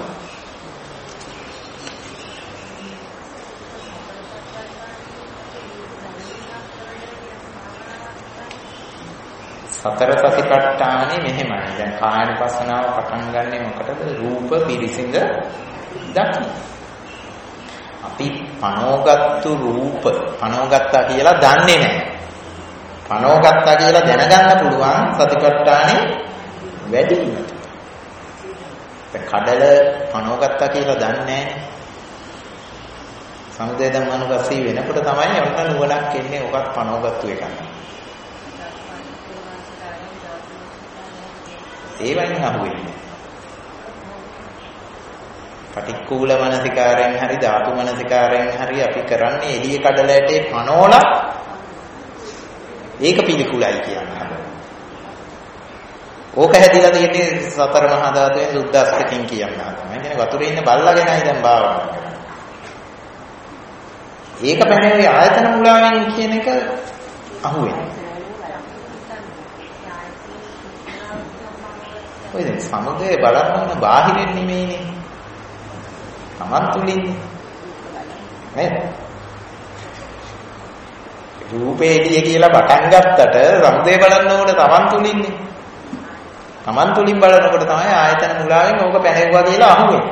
සතර සතිපට්ඨානේ මෙහෙමයි. දැන් කායනුපස්සනාව පටන් ගන්නෙ මොකටද? රූප පිරිසිඳ දකින්න. අපි පනෝගත්තු රූප පනෝගත්තා කියලා දන්නේ නැහැ. පනෝගත්තා කියලා දැනගන්න පුළුවන් සතිපට්ඨානේ වැඩි වීමට. ඒ කඩල පනෝගත්තා කියලා දන්නේ නැහැ. සමුදය ධම්මානුපස්සී වෙනකොට තමයි ඔන්න නුවණක් එන්නේ. ඔකත් පනෝගත්තු එකක්. ඒවයින් අහුවෙන්නේ. පටික්කුල මනසිකාරයෙන් හරි ධාතු මනසිකාරයෙන් හරි අපි කරන්නේ එළිය කඩල ඇටේ පනෝලා ඒක පිළිකුලයි කියන්නේ. ඕක හැදිලා තියෙන්නේ සතර මහා ධාතුවෙන් සුද්දාස්තකින් කියනවා. මම කියන්නේ වතුරේ ඉන්න බල්ලාගෙනයි දැන් භාවනා කරන්නේ. ඒක පැහැදිලි ආයතන මුලාවෙන් කියන එක අහුවෙන්නේ. ඔය දැන් සමුදය බලන්න බාහිරින් නෙමෙයිනේ. Taman තුලින් නේද? රූපේ එළිය කියලා පටන් ගත්තට සමුදය බලන්න ඕනේ Taman තුලින්නේ. Taman තුලින් බලනකොට තමයි ආයතන මුලාවෙන් ඕක පැහැෙවුවා කියලා අහුවෙන්නේ.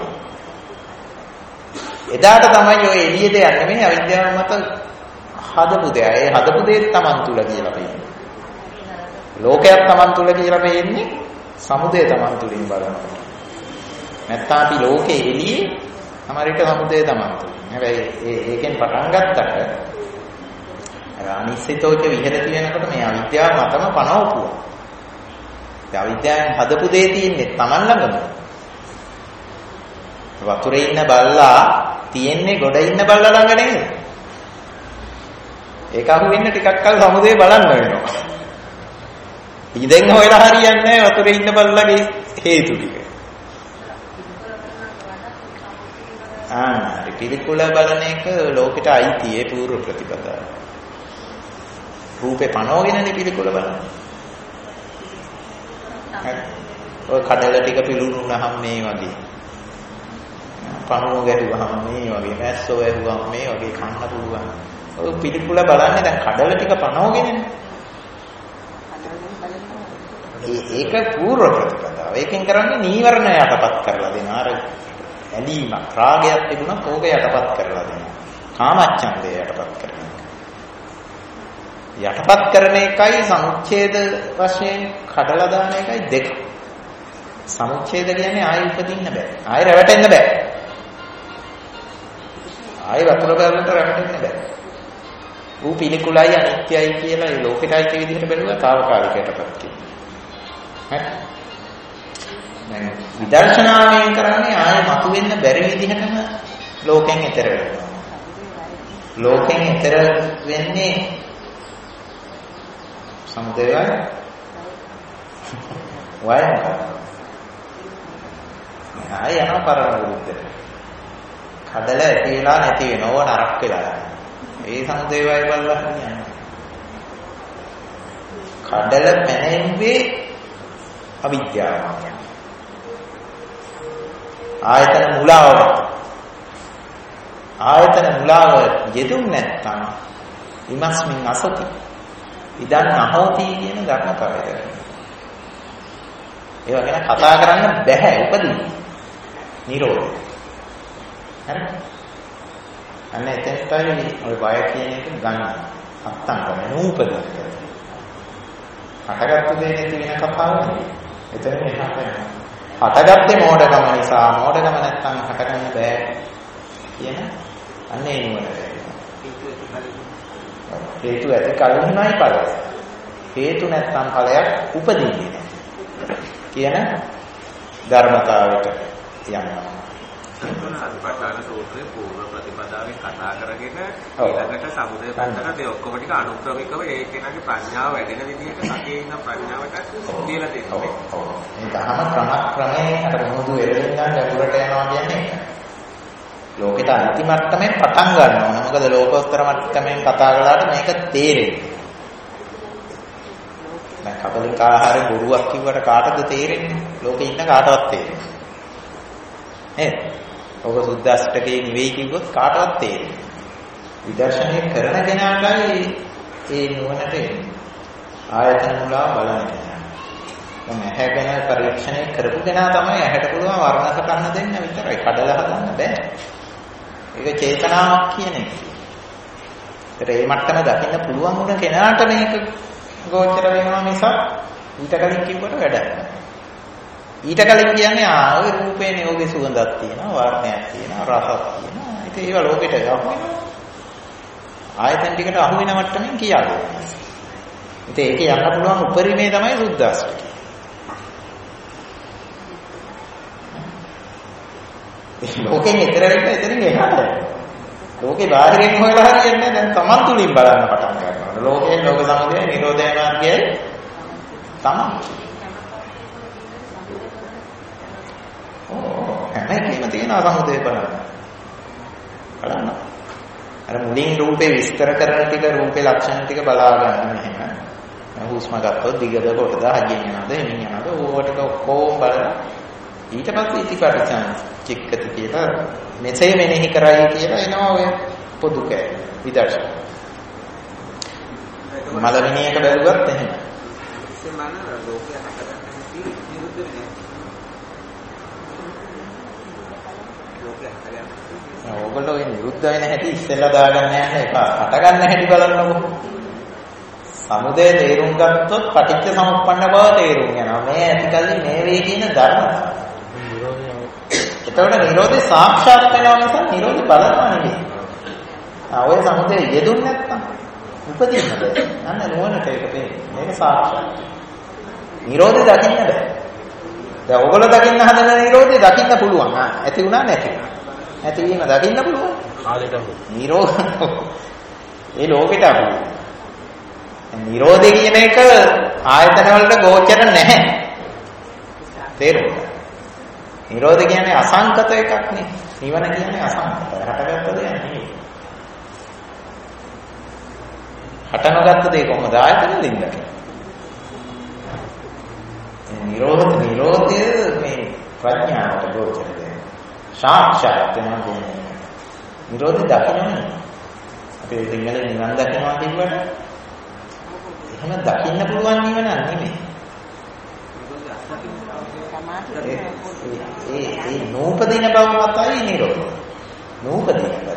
එදාට තමයි ඔය එළියට යන්නේ මේ අවිද්‍යාව මත හදපු දෙය. ඒ හදපු දෙය Taman තුල කියලා පෙන්නන්නේ. ලෝකයක් Taman තුල කියලා පෙන්නන්නේ සමුදය Taman තුලින් බලනවා. නැත්නම් අපි ලෝකේ එළියේ සමහරවිට සමුදය Taman තුලින්. හැබැයි ඒ ඒකෙන් පටන් ගත්තට අර අනිශ්චිතෝච විහෙරති වෙනකොට මේ අවිද්‍යාව මතම පනවපුවා. ඒ අවිද්‍යාවෙන් හදපු දේ තියෙන්නේ Taman ළඟම. වතුරේ ඉන්න බල්ලා තියෙන්නේ ගොඩ ඉන්න බල්ලා ළඟ නෙමෙයි. ඒක අහු වෙන්න ටිකක් කල් සමුදය බලන්න වෙනවා. ඉතින් හොයලා හරියන්නේ නැහැ වතුරේ ඉන්න බල්ලගේ හේතු ටික. ආ, පිළිකුල බලන එක ලෝකෙට අයිති ඒ පූර්ව ප්‍රතිපදාව. රූපේ පනෝගෙනනේ පිළිකුල බලන්නේ. ඔය කඩල ටික පිළුණුනහම මේ වගේ. පනෝ ගැටුවහම මේ වගේ, මැස්සෝ වැහුවම මේ වගේ කන්න පුළුවන්. ඔය පිළිකුල බලන්නේ දැන් කඩල ටික පනෝගෙනනේ. ඒක පූර්ව ප්‍රතිපදාව. ඒකෙන් කරන්නේ නීවරණ යටපත් කරලා දෙන අර ඇලීමක් රාගයක් තිබුණා ඕක යටපත් කරලා දෙනවා. කාමච්ඡන්දය යටපත් කරන එක. යටපත් කරන එකයි සමුච්ඡේද වශයෙන් කඩලා දාන එකයි දෙක. සමුච්ඡේද කියන්නේ ආයෙ උපදින්න බෑ. ආයෙ රැවටෙන්න බෑ. ආයෙ වතුර බැලුවට රැවටෙන්න බෑ. ඌ පිළිකුලයි අනිත්‍යයි කියලා ඒ ලෝකෙටයි කියන විදිහට බැලුවා తాවකාලික යටපත් කිව්වා. හරි. දැන් විදර්ශනාවෙන් කරන්නේ ආයෙ මතුවෙන්න බැරි විදිහටම ලෝකෙන් එතර වෙනවා. ලෝකෙන් එතර වෙන්නේ සමුදයයි වයම. ආයෙ යනවා පරණ විරුද්ධ. කඩල ඇතිලා නැති වෙනව නරක වෙලා යනවා. ඒ සමුදයයි බලලා යනවා. කඩල පැනෙන්නේ අවිද්‍යාව. ආයතන මුලාව. ආයතන මුලාව යෙදුම් නැත්නම් ඉමස්මින් අසති. ඉදන් අහෝති කියන ධර්මතාවය. ඒවා ගැන කතා කරන්න බෑ උපදී. නිරෝධ. හරි? අන්න එතෙන්ටයි ඔය බය කියන එක ගන්න. අත්තංගම නූපදී. හටගත්තු දේ නැති වෙන කතාව නෙවෙයි. එතන එහාට යනවා. හටගත්තේ මෝඩකම නිසා මෝඩකම නැත්තම් හටගන්න බෑ කියන අන්නේ නුවණ හේතු ඇති කලින්මයි ඵලය. හේතු නැත්තම් ඵලයක් උපදින්නේ නැහැ කියන ධර්මතාවයට යනවා. සතිපට්ඨාන සූත්‍රයේ පූර්ව ප්‍රතිපදාවෙන් කතා කරගෙන ඊළඟට සමුදය පැත්තට ඒ ඔක්කොම ටික අනුක්‍රමිකව ඒ කෙනාගේ ප්‍රඥාව වැඩෙන විදිහට සතියේ ඉන්න ප්‍රඥාවට කියලා දෙනවා. ඔව්. මේ ධර්ම ක්‍රම ක්‍රමයෙන් අර මොහොදු එරෙන්න ගැඹුරට යනවා කියන්නේ ඒක. ලෝකෙට අන්ති මට්ටමෙන් පටන් ගන්නවා. මොකද ලෝකෝත්තර මට්ටමෙන් කතා කළාට මේක තේරෙන්නේ. දැන් කබලික ආහාර බොරුවක් කිව්වට කාටද තේරෙන්නේ? ලෝකෙ ඉන්න කාටවත් තේරෙන්නේ නෑ. ඔබ සුද්දාෂ්ටකේ නිවෙයි කිව්වොත් කාටවත් තේරෙන්නේ. විදර්ශනය කරන කෙනාටයි ඒ නුවණට එන්නේ. ආයතන මුලා බලන කෙනා. දැන් ඇහැ ගැන පරීක්ෂණය කරපු කෙනා තමයි ඇහැට පුළුවන් වර්ණ සටහන දෙන්න විතරයි. කඩලා හදන්න බෑ. ඒක චේතනාවක් කියන එක. ඒතර මේ මට්ටම දකින්න පුළුවන් වුණ කෙනාට මේක ගෝචර වෙනවා මිසක් ඊට කලින් කිව්වට වැඩක් නෑ. ඊට කලින් කියන්නේ ආ ඔය රූපේ නියෝගේ සුගඳක් තියෙනවා, වර්ණයක් තියෙනවා, රසක් තියෙනවා. ඉතින් ඒවා ලෝකෙට අහු වෙනවා. ආයතන ටිකට අහු වෙන මට්ටමින් කියාගන්න. ඉතින් ඒක යන්න පුළුවන් උපරිමේ තමයි සුද්දාෂ්ටකය. ලෝකෙන් ඈතර වෙන්න එතනින් එහාට. ලෝකේ බාහිරින් හොයලා හරියන්නේ දැන් Taman තුලින් බලන්න පටන් ගන්නවා. ලෝකේ ලෝක සමුදය නිරෝධය මාර්ගයයි Taman. ඕ හැම එකෙම තියෙන සමුදය බලන්න. බලන්න. අර මුලින් රූපේ විස්තර කරන ටික රූපේ ලක්ෂණ ටික බලා ගන්න මෙහෙම. හුස්ම ගත්තොත් දිගද කොටද හයියෙන් යනවද එමින් යනවද ඕවා ටික ඔක්කොම බලලා ඊට පස්සේ ඉතිපටිසං චික්කති කියලා මෙසේ මෙනෙහි කරයි කියලා එනවා ඔය පොදු කෑ විදර්ශන. මලවිනියක බැලුවත් එහෙම. ඒ මන ලෝකයේ හටගන්න නිරුද්ධ වෙන්නේ. ලෝකයේ හටගන්න. ඕගොල්ලෝ ඒ නිරුද්ධ වෙන හැටි ඉස්සෙල්ලා දාගන්න යන්න එපා. හට ගන්න හැටි බලන්නකො. සමුදය තේරුම් ගත්තොත් පටිච්ච සමුප්පන්න බව තේරුම් යනවා. මේ ඇතිකල්ලි මේ වේ කියන ධර්ම. එතකොට නිරෝධය සාක්ෂාත් වෙනවා නිසා නිරෝධය බලනවා නෙවෙයි. ආ ඔය සමුදය යෙදුන්නේ නැත්තම් උපදින්න බෑ. අන්න නුවණට ඒක තේරෙන්නේ. මේක සාක්ෂාත්. නිරෝධය දකින්න බෑ. දැන් ඔයගොල්ලෝ දකින්න හදන නිරෝධය දකින්න පුළුවන්. ආ ඇති වුණා නැති වුණා. ඇති වීම දකින්න පුළුවන්. කාලෙට නිරෝධ ඒ ලෝකෙට අහු. නිරෝධය කියන එක ආයතන වලට ගෝචර නැහැ. තේරුණා? නිරෝධ කියන්නේ අසංකත එකක් නේ. නිවන කියන්නේ අසංකත. හටගත්ත දෙයක් නෙවෙයි. හට නොගත්ත දෙයක් කොහොමද ආයතන දෙන්නේ? නිරෝධ නිරෝධය මේ ප්‍රඥාවට ගෝචර දෙයක්. සාක්ෂාත් වෙනවා කියන්නේ. නිරෝධය දකින්නේ. අපි දෙන්නේ නිවන් දකින්නවා කියුවට එහෙම දකින්න පුළුවන් නිවන නෙමෙයි. ඒ ඒ නූපදින බව මතයි නිරෝධය. නූපදින බව.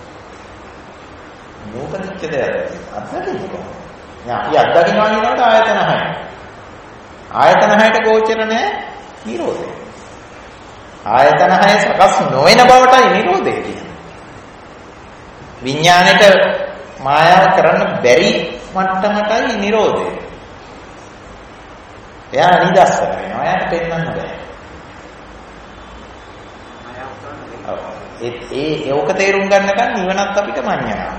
නූපදිච්ච දෙයක් අත්දකින්න කොහොමද? අපි අත්දකින්නවා කියනකොට ආයතන හය. ආයතන හයට ගෝචර නැහැ නිරෝධය. ආයතන හය සකස් නොවන බවටයි නිරෝධය කියන්නේ. විඥාණයට මායාව කරන්න බැරි මට්ටමටයි නිරෝධය. එයා නිදස්සන වෙනවා. එයාට පෙන්වන්න බෑ. ඒ ඒ ඕක තේරුම් ගන්නකන් නිවනත් අපිට මඤ්ඤණා.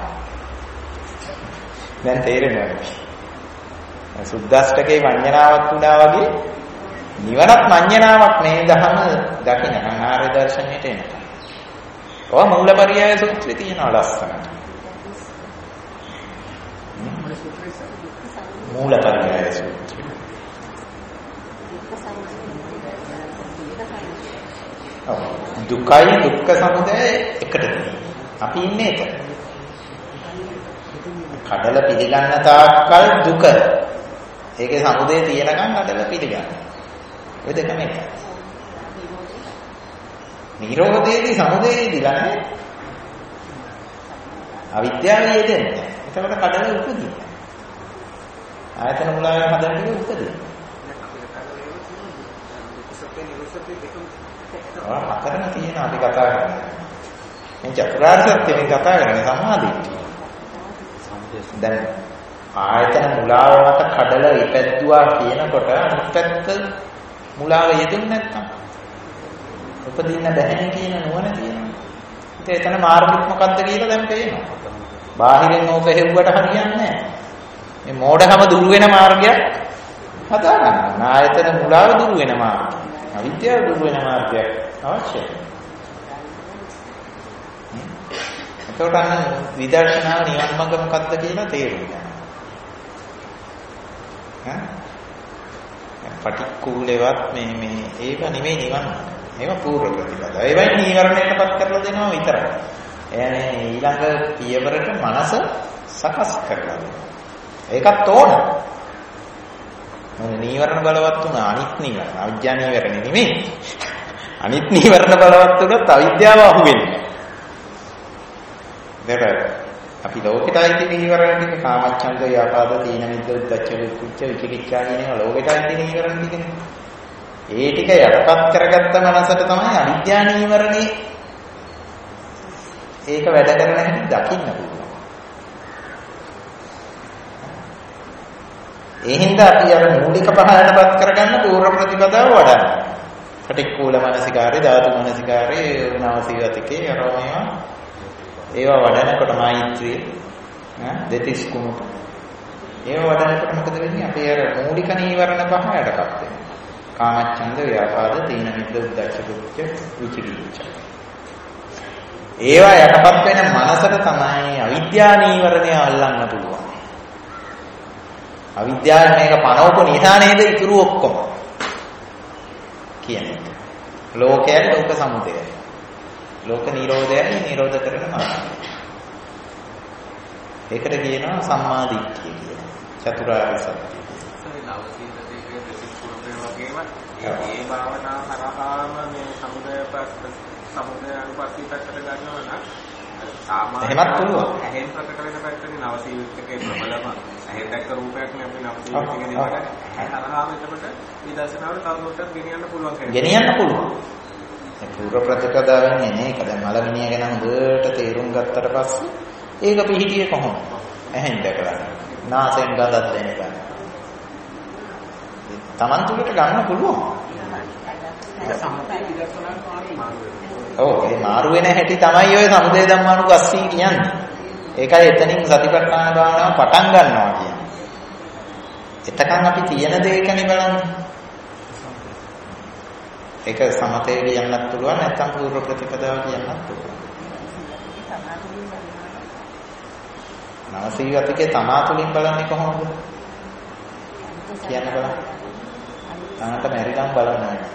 දැන් තේරෙනවද? සුද්දාෂ්ටකේ මඤ්ඤණාවක් වුණා වගේ නිවනත් මඤ්ඤණාවක් මේ දහම දකින්න ආර්ය දර්ශනයට එනවා. ඔය මූලපරියාය සූත්‍රයේ තියෙනවා ලස්සනට. මූලපරියාය සූත්‍රය. දුකයි දුක්ඛ සමුදය එකට තියෙනවා. අපි ඉන්නේ ඒක. කඩල පිළිගන්න තාක්කල් දුක. ඒකේ සමුදය තියෙනකන් කඩල පිළිගන්න. ඔය දෙකම එකයි. නිරෝධයේදී සමුදයේදී ගන්නේ අවිද්‍යාව යෙදෙන්නේ. එතකොට කඩල උපදින්නේ. ආයතන මුලාවෙන් හදන ටික උපදින. ආ හතරම තියෙන අපි කතා කරන්නේ. මේ චතුරාර්ය සත්‍යයෙන් කතා කරන්නේ සම්මාදිට්ඨිය. දැන් ආයතන මුලාව මත කඩල ඉපැද්දුවා කියනකොට අනිත් පැත්ත මුලාව යෙදුන්නේ නැත්තම් උපදින්න බැහැ කියන නුවණ තියෙනවා. ඉතින් එතන මාර්ගෙත් මොකද්ද කියලා දැන් පේනවා. බාහිරින් ඕක හෙව්වට හරියන්නේ නැහැ. මේ මෝඩකම දුරු වෙන මාර්ගයක් හදා ගන්න. ආයතන මුලාව දුරු වෙන මාර්ගය. අවිද්‍යාව දුරු වෙන මාර්ගයක් අවශ්‍යයි. එතකොට අන්න විදර්ශනා නිවන් මඟ මොකක්ද කියලා තේරුම් ගන්න. ඈ? පටික්කුලේවත් මේ මේ ඒක නෙමෙයි නිවන්. මේවා පූර්ව ප්‍රතිපදාව. ඒවයි නීවරණයටපත් කරලා දෙනවා විතරයි. එයානේ ඊළඟ පියවරට මනස සකස් කරලා දෙනවා. ඒකත් ඕන. මොන නීවරණ බලවත් වුණා අනිත් නීවරණ අවිද්‍යා නීවරණ නෙමෙයි. අනිත් නීවරණ බලවත් වුණොත් අවිද්‍යාව අහුවෙන්නේ. දෙක අපි ලෝකෙටයි තියෙන නීවරණ ටික කාමච්ඡන්ද ව්‍යාපාද තීන මිද්ද උද්ධච්ච කුච්ච විචිකිච්ඡා කියන ඒවා ලෝකෙටයි තියෙන නීවරණ ටිකනේ. ඒ ටික යටපත් කරගත්ත මනසට තමයි අවිද්‍යා නීවරණේ ඒක වැඩ කරන හැටි දකින්න පුළුවන්. ඒ හින්දා අපි අර මූලික පහයටපත් කරගන්න පූර්ව ප්‍රතිපදාව වඩන්න. පටික්කුල මානසිකාරය, ධාතු මානසිකාරය, නාවසීගතිකේ අරෝමේවා ඒවා වඩනකොට මෛත්‍රිය ඈ දෙතිස් කුණුට ඒවා වඩනකොට මොකද වෙන්නේ? අපේ අර මූලික නීවරණ පහ යටපත් වෙනවා. කාමච්ඡන්ද ව්‍යාපාද තීන මිද්ද උද්ධච්ච කුච්ච විචිකිච්ඡා. ඒවා යටපත් වෙන මනසට තමයි අවිද්‍යා නීවරණය අල්ලන්න පුළුවන්. අවිද්‍යාව මේක පනවපු නිසා නේද ඉතුරු ඔක්කොම කියන්නේ. ලෝකයයි ලෝක සමුදයයි. ලෝක නිරෝධයයි නිරෝධ කරන මාර්ගය. ඒකට කියනවා සම්මා දිට්ඨිය කියලා. චතුරාර්ය සත්‍ය. ඒ භාවනා කරාම මේ සමුදය සමුදය අනුපස්සී පැත්තට ගන්නවා නම් සාමාන්‍ය එහෙමත් පුළුවන්. ඇහෙන් ප්‍රකට වෙන පැත්තේ නවසීවිතකේ ප්‍රබලම ඇහෙන් දැක්ක රූපයක් නේ අපි නවසීවිතකේ දෙවට ඒ තරහාම එතකොට විදර්ශනාවට තවදුරටත් ගෙනියන්න පුළුවන් කෙනෙක්. ගෙනියන්න පුළුවන්. ඒ පූර්ව ප්‍රතිපදාවෙන් එන්නේ ඒක දැන් මලමිනිය ගැන හොඳට තේරුම් ගත්තට පස්සේ ඒක පිළිහිටියේ කොහොමද? ඇහෙන් දැකලා. නාසයෙන් ගඳක් දැනෙන්න. Taman තුලට ගන්න පුළුවන්. ඔව් ඒ මාරු වෙන හැටි තමයි ඔය සමුදය ධම්මානුපස්සී කියන්නේ. ඒකයි එතනින් සතිපට්ඨාන භාවනාව පටන් ගන්නවා කියන්නේ. එතකන් අපි තියෙන දෙයකනේ බලන්නේ. ඒක සමතේ කියන්නත් පුළුවන් නැත්නම් පූර්ව ප්‍රතිපදාව කියන්නත් පුළුවන්. නවසීගතිකේ තමා තුලින් බලන්නේ කොහොමද? කියන්න බලන්න. තනට මැරිනම් බලන්න ඕනේ.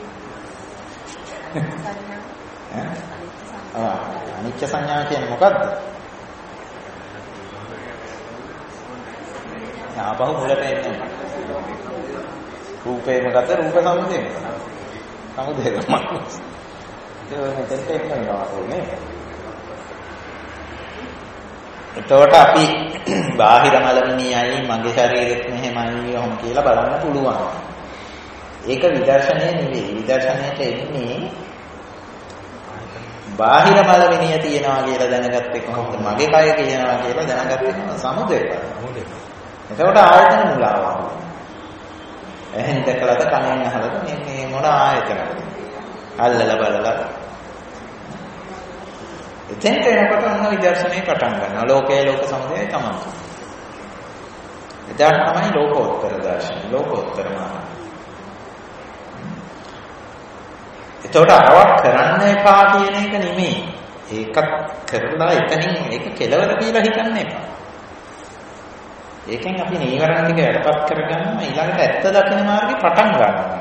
ආ අනිච්ච සංඥා කියන්නේ මොකද්ද? ආපහු මුලට එන්නේ. රූපේ මොකද්ද? රූප සමුදය. සමුදය තමයි. ඒක මෙතෙන්ට එන්නවා ඕනේ. එතකොට අපි බාහිර මලමිනියයි මගේ ශරීරෙත් මෙහෙමයි ඔහොම කියලා බලන්න පුළුවන්. ඒක විදර්ශනය නෙවෙයි. විදර්ශනයට එන්නේ බාහිර මලමිනිය තියනවා කියලා දැනගත්තේ කොහොමද? මගේ කය කියනවා කියලා දැනගත්තේ සමුදය. එතකොට ආයතන මුලාව. එහෙන් දැකලාද කණෙන් අහලාද මේ මේ මොන ආයතනද? අල්ලලා බලලා එතෙන්ට එනකොට ඔන්න විදර්ශනය පටන් ගන්නවා. ලෝකයේ ලෝක සමුදයයි තමයි. එදාට තමයි ලෝකෝත්තර දර්ශනය. ලෝකෝත්තර මාර්ගය. එතකොට අරවක් කරන්න එපා කියන එක නෙමෙයි. ඒකත් කරලා එතනින් ඒක කෙලවර කියලා හිතන්න එපා. ඒකෙන් අපි නීවරණ ටික යටපත් කරගන්නවා ඊළඟට ඇත්ත දකින මාර්ගේ පටන් ගන්නවා.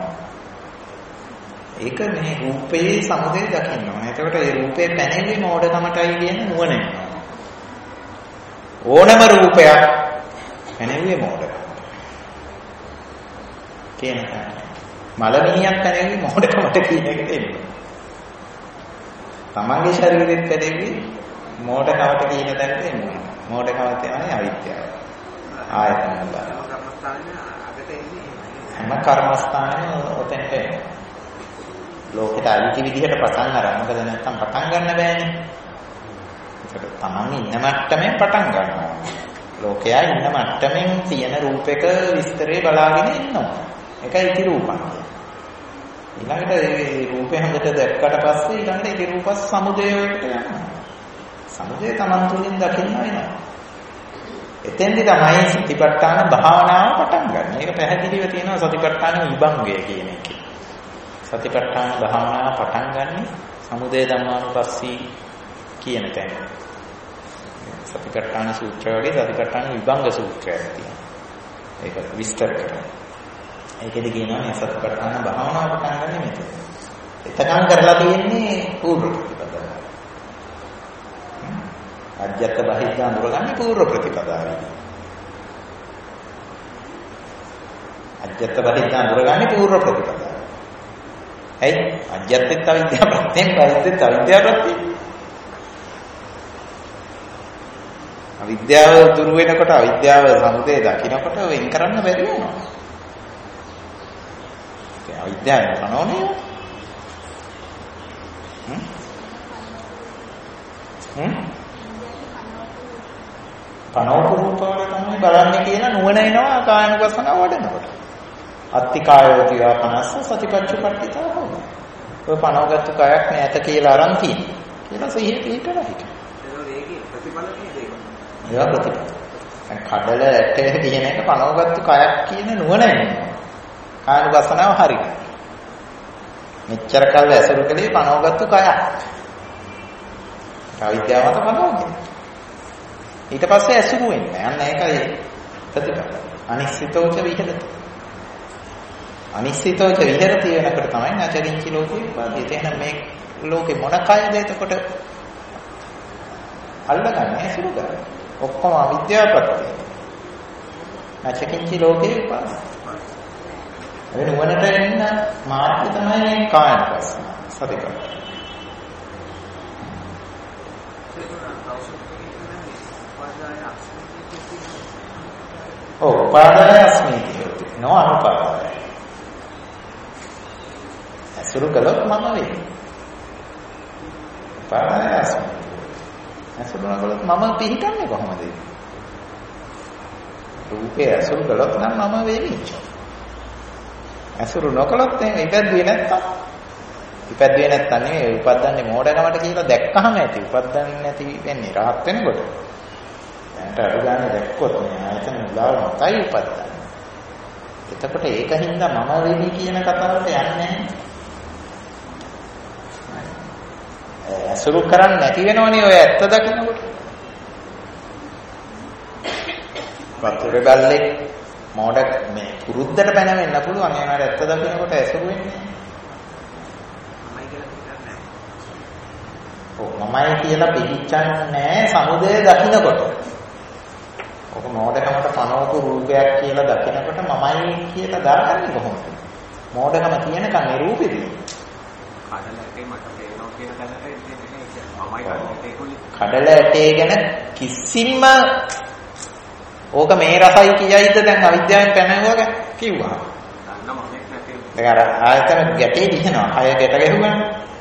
ඒක මේ රූපේ සමුදය දකින්න ඕනේ. එතකොට ඒ රූපේ පැනෙන්නේ මෝඩකමටයි කියන නුවණ එනවා. ඕනම රූපයක් පැනෙන්නේ මෝඩකමට. කියන එක. මලමිනියක් පැනෙන්නේ මෝඩකමට කියන එක දෙන්නේ. තමන්ගේ ශරීරෙත් පැනෙන්නේ මෝඩකමට කියන තැනට එන්නේ. මෝඩකම තමයි අවිද්‍යාව. ආයතන බලන කර්මස්ථානේ අගට එන්නේ හැම කර්මස්ථානෙම ඔතෙන්ට එනවා. ලෝකෙට අයිති විදිහට පටන් ගන්න. මොකද නැත්තම් පටන් ගන්න බෑනේ. ඒකට තමන් ඉන්න මට්ටමෙන් පටන් ගන්නවා. ලෝකයා ඉන්න මට්ටමින් තියෙන රූපයක විස්තරේ බලාගෙන ඉන්නවා. ඒකයි ඉති රූපං. ඊළඟට ඒ රූපේ හොඳට දැක්කට පස්සේ ඊළඟට ඉති රූප සමුදය වලට යනවා. සමුදය තමන් තුළින් දකින්න වෙනවා. එතෙන්දි තමයි සතිපට්ඨාන භාවනාව පටන් ගන්න. ඒක පැහැදිලිව තියෙනවා සතිපට්ඨාන විභංගය කියන එකේ. සතිපට්ඨාන භාවනාව පටන් ගන්න සමුදය ධම්මානුපස්සී කියන තැන. සතිපට්ඨාන සූත්‍රය වගේ සතිපට්ඨාන විභංග සූත්‍රයක් තියෙනවා. ඒක විස්තර කරනවා. ඒකෙදි කියනවා මේ සතිපට්ඨාන භාවනාව පටන් ගන්න මෙතන. එතකන් කරලා තියෙන්නේ පූර්ව ප්‍රතිපදාව. අජ්ජත් බහිද්දා අඳුරගන්නේ පූර්ව ප්‍රතිපදාවයි. අජ්ජත් බහිද්දා අඳුරගන්නේ පූර්ව ප්‍රතිපදාව. ඇයි? අජ්ජත්ත් අවිද්‍යාව ප්‍රත්‍යයෙන් බහිද්දත් අවිද්‍යාව ප්‍රත්‍යයෙන්. අවිද්‍යාව දුරු වෙනකොට අවිද්‍යාව සමුදය දකින්නකොට වෙන් කරන්න බැරි වෙනවා. ඒ අවිද්‍යාව කනෝනේ. හ්ම්? හ්ම්? පනෝප රූපවල තමයි බලන්නේ කියලා නුවණ එනවා කායනුපස්සනාව වඩනකොට. අත්තිකායෝති වාපනස්ස සතිපච්චුපට්ඨිතා හොම. ඔය පනෝගත්තු කයක් නැත කියලා අරන් තියෙනවා. කියලා සිහිය පිටලා හිටියා. ඒක ප්‍රතිඵල නේද ඒක? ඒවා ප්‍රතිඵල. දැන් කඩල ඇට කියන එක පනෝගත්තු කයක් කියන නුවණ එනවා. කායනුපස්සනාව හරියට. මෙච්චර කල් ඇසුරු කළේ පනෝගත්තු කයක්. අවිද්‍යාවත පනෝගේ. ඊට පස්සේ ඇසුරු වෙන්නේ. අන්න ඒකයි ප්‍රතිපල. අනිශ්චිතෝච විහෙරති. අනිශ්චිතෝච විහෙරති වෙනකොට තමයි නැචරින්චි ලෝකේ උපාදී. එතන මේ ලෝකේ මොන කයද එතකොට අල්ලගන්නේ ඇසුරු කරන්නේ. ඔක්කොම අවිද්‍යාවපත්. නැචකින්චි ලෝකේ උපාදී. ඒ නුවණට එන්න මාර්ගය තමයි කායනපස්සන. සතිපට්ඨාන. ඔව් උපාදාය අස්මීති හොති නෝ අනුපාදාය. අසුරු කළොත් මම වෙයි. උපාදාය අස්මීති. අසුරු කළොත් මම පිහිටන්නේ කොහොමද? රූපේ අසුරු කළොත් නම් මම වෙවි. අසුරු නොකළොත් එහෙනම් ඉපැද්දුවේ නැත්තම් ඉපැද්දුවේ නැත්තම් නෙවෙයි උපද්දන්නේ මෝඩකමට කියලා දැක්කහම ඇති. උපද්දන්නේ නැති වෙන්නේ rahat වෙනකොට. දැන්ට අරගානේ දැක්කොත් මේ ආයතන උදාව මතයි උපද්දන්නේ. එතකොට ඒකින්ද මම වෙවි කියන කතාවට යන්නේ නැහැ. අසුරු කරන්නේ නැති වෙනවනේ ඔය ඇත්ත දකින්නකොට. වතුරේ බල්ලෙක් මෝඩ මේ පුරුද්දට පැනවෙන්න පුළුවන්. ඒ වගේ ඇත්ත දකින්නකොට ඇසුරු වෙන්නේ මමයි කියලා පිටන්නේ නැහැ. ඔව් මමයි කියලා පිළිච්චන්නේ නැහැ සමුදය දකින්නකොට. ඔක මෝඩකමට පනවපු රූපයක් කියලා දකින්නකොට මමයි කියලා දාගන්නේ කොහොමද? මෝඩකම තියෙනකන් ඒ රූපෙදී. කඩල ඇටේ මට පේනවා කියන තැනට එන්නේ මමයි කඩල ඒකුලි. කඩල ඇටේ ගැන කිසිම ඕක මේ රසයි කියයිද දැන් අවිද්‍යාවෙන් පැනවුවා කිව්වා. දන්න මමෙක් නැතේ. දැන් අර ආයතන ගැටේ දිනනවා. හය ගැට ගැහුවනේ.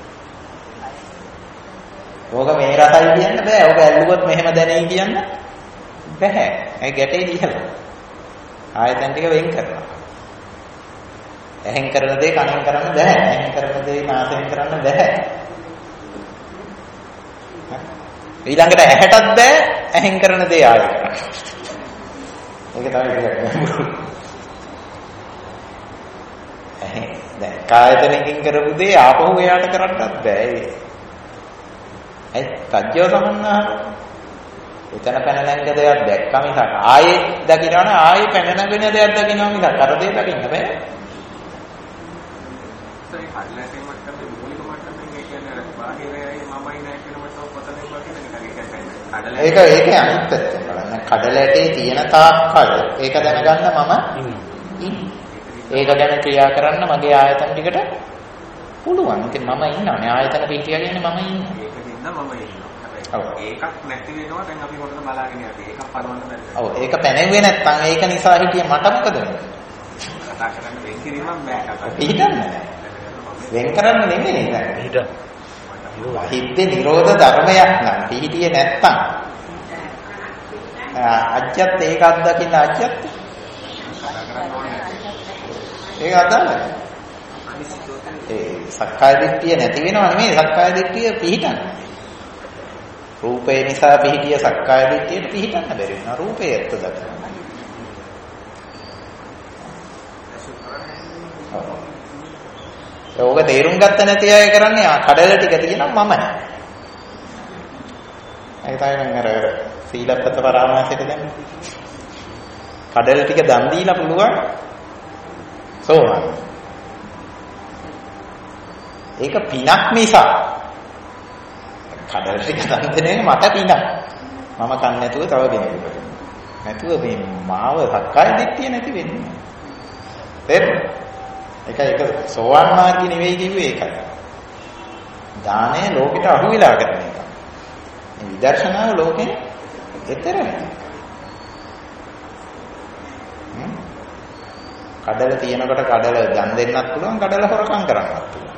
ඕක මේ රසයි කියන්න බෑ. ඕක ඇල්ලුවොත් මෙහෙම දැනෙයි කියන්න බෑ. ඒ ගැටේ දිහලා. ආයතන ටික වෙන් කරනවා. ඇහෙන් කරන දේ කනෙන් කරන්න බෑ. ඇහෙන් කරන දේ නාසයෙන් කරන්න බෑ. ඊළඟට ඇහැටත් බෑ. ඇහෙන් කරන දේ ආයෙ කරන්න. ඒක තමයි කියන්නේ. ඇහෙන් දැන් කායතනකින් කරපු දේ ආපහු එයාට කරන්නත් බෑ. ඒ තජ්ජව සමන්නාහ එතන පැන නැංග දෙයක් දැක්කම මිසක් ආයේ දකින්නවනේ ආයේ පැන නැගෙන දෙයක් දකින්නවා මිසක් අර දෙය දකින්න බෑ. ඒ කඩලටේ මට්ටමේ මූලික මට්ටමේ මේ කියන්නේ අර බාහිරයයි මමයි නැහැ කියන මට්ටම පොතේ වගේ නේද? ඒක ඒකේ අනිත් පැත්ත බලන්න. කඩලටේ තියෙන තාක්කල් ඒක දැනගන්න මම ඉන්නේ. ඒක ගැන ක්‍රියා කරන්න මගේ ආයතන ටිකට පුළුවන්. ඉතින් මම ඉන්නවනේ ආයතන පිටිය කියන්නේ මම ඉන්නේ. ඒකෙන් නම් මම ඉන්නවා. ඔව්. ඒකක් නැති වෙනවා දැන් අපි හොඳට බලාගෙන යද්දී. ඒකක් පනවන්න බැහැ. ඔව් ඒක පැනෙන්නේ නැත්නම් ඒක නිසා හිටියේ මට මොකද වෙන්නේ? කතා කරන්න වෙන් කිරීමක් බෑ කතා. පිටින්නේ නැහැ. වෙන් කරන්න නෙමෙයි නේද? හිට. හිද්දේ නිරෝධ ධර්මයක් නම් පිටියේ නැත්නම් අජ්ජත් ඒක අත්දකින්න අජ්ජත් ඒක අදාළයි. ඒ සක්කාය දිට්ඨිය නැති වෙනව නෙමෙයි සක්කාය දිට්ඨිය පිහිටන්නේ. රූපේ නිසා පිහිටිය සක්කාය දිට්ඨියට පිහිටන්න බැරි වෙනවා. රූපේ ඇත්ත දකිනවා. ඕක තේරුම් ගත්ත නැති අය කරන්නේ කඩල ටික තියෙනවා මම නෑ. ඒක තමයි මම අර සීලපත පරාමාසයට දැම්මේ. කඩල ටික දන් දීලා පුළුවන් සෝවාන්. ඒක පිනක් නිසා. කඩල ටික දන් දෙන එක මට පිනක්. මම කන්නේ නැතුව තව කෙනෙකුට. නැතුව මේ මාව සක්කාය දිට්ඨිය නැති වෙන්නේ. තේරෙනවද? ඒක ඒක සෝවාන් මාර්ගය නෙවෙයි කිව්වේ ඒකයි. දානය ලෝකෙට අහු වෙලා කරන එක. මේ විදර්ශනාව ලෝකෙ ඈතර වෙනවා. කඩල තියෙනකොට කඩල දන් දෙන්නත් පුළුවන් කඩල හොරකම් කරන්නත් පුළුවන්.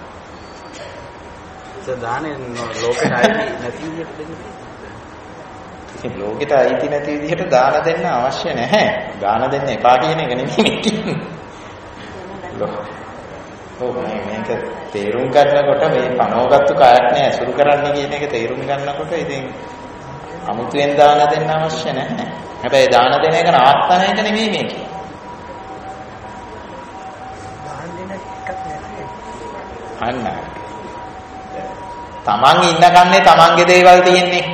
ඒ දානේ ලෝකෙට අයිති නැති විදිහට දෙන්නේ. ඉතින් ලෝකෙට අයිති නැති විදිහට දාන දෙන්න අවශ්‍ය නැහැ. දාන දෙන්න එපා කියන එක නෙමෙයි කියන්නේ. ඔව් මේක තේරුම් ගන්නකොට මේ පනවගත්තු කායක් නෑ අසුරු කරන්න කියන එක තේරුම් ගන්නකොට ඉතින් අමුතුවෙන් දාන දෙන්න අවශ්‍ය නැහැ. හැබැයි දාන දෙන එක නවත්තන එක නෙමෙයි මේ කියන්නේ. දාන දෙන එකක් නැති. අන්න. තමන් ඉන්න කන්නේ තමන්ගේ දේවල් තියෙන්නේ.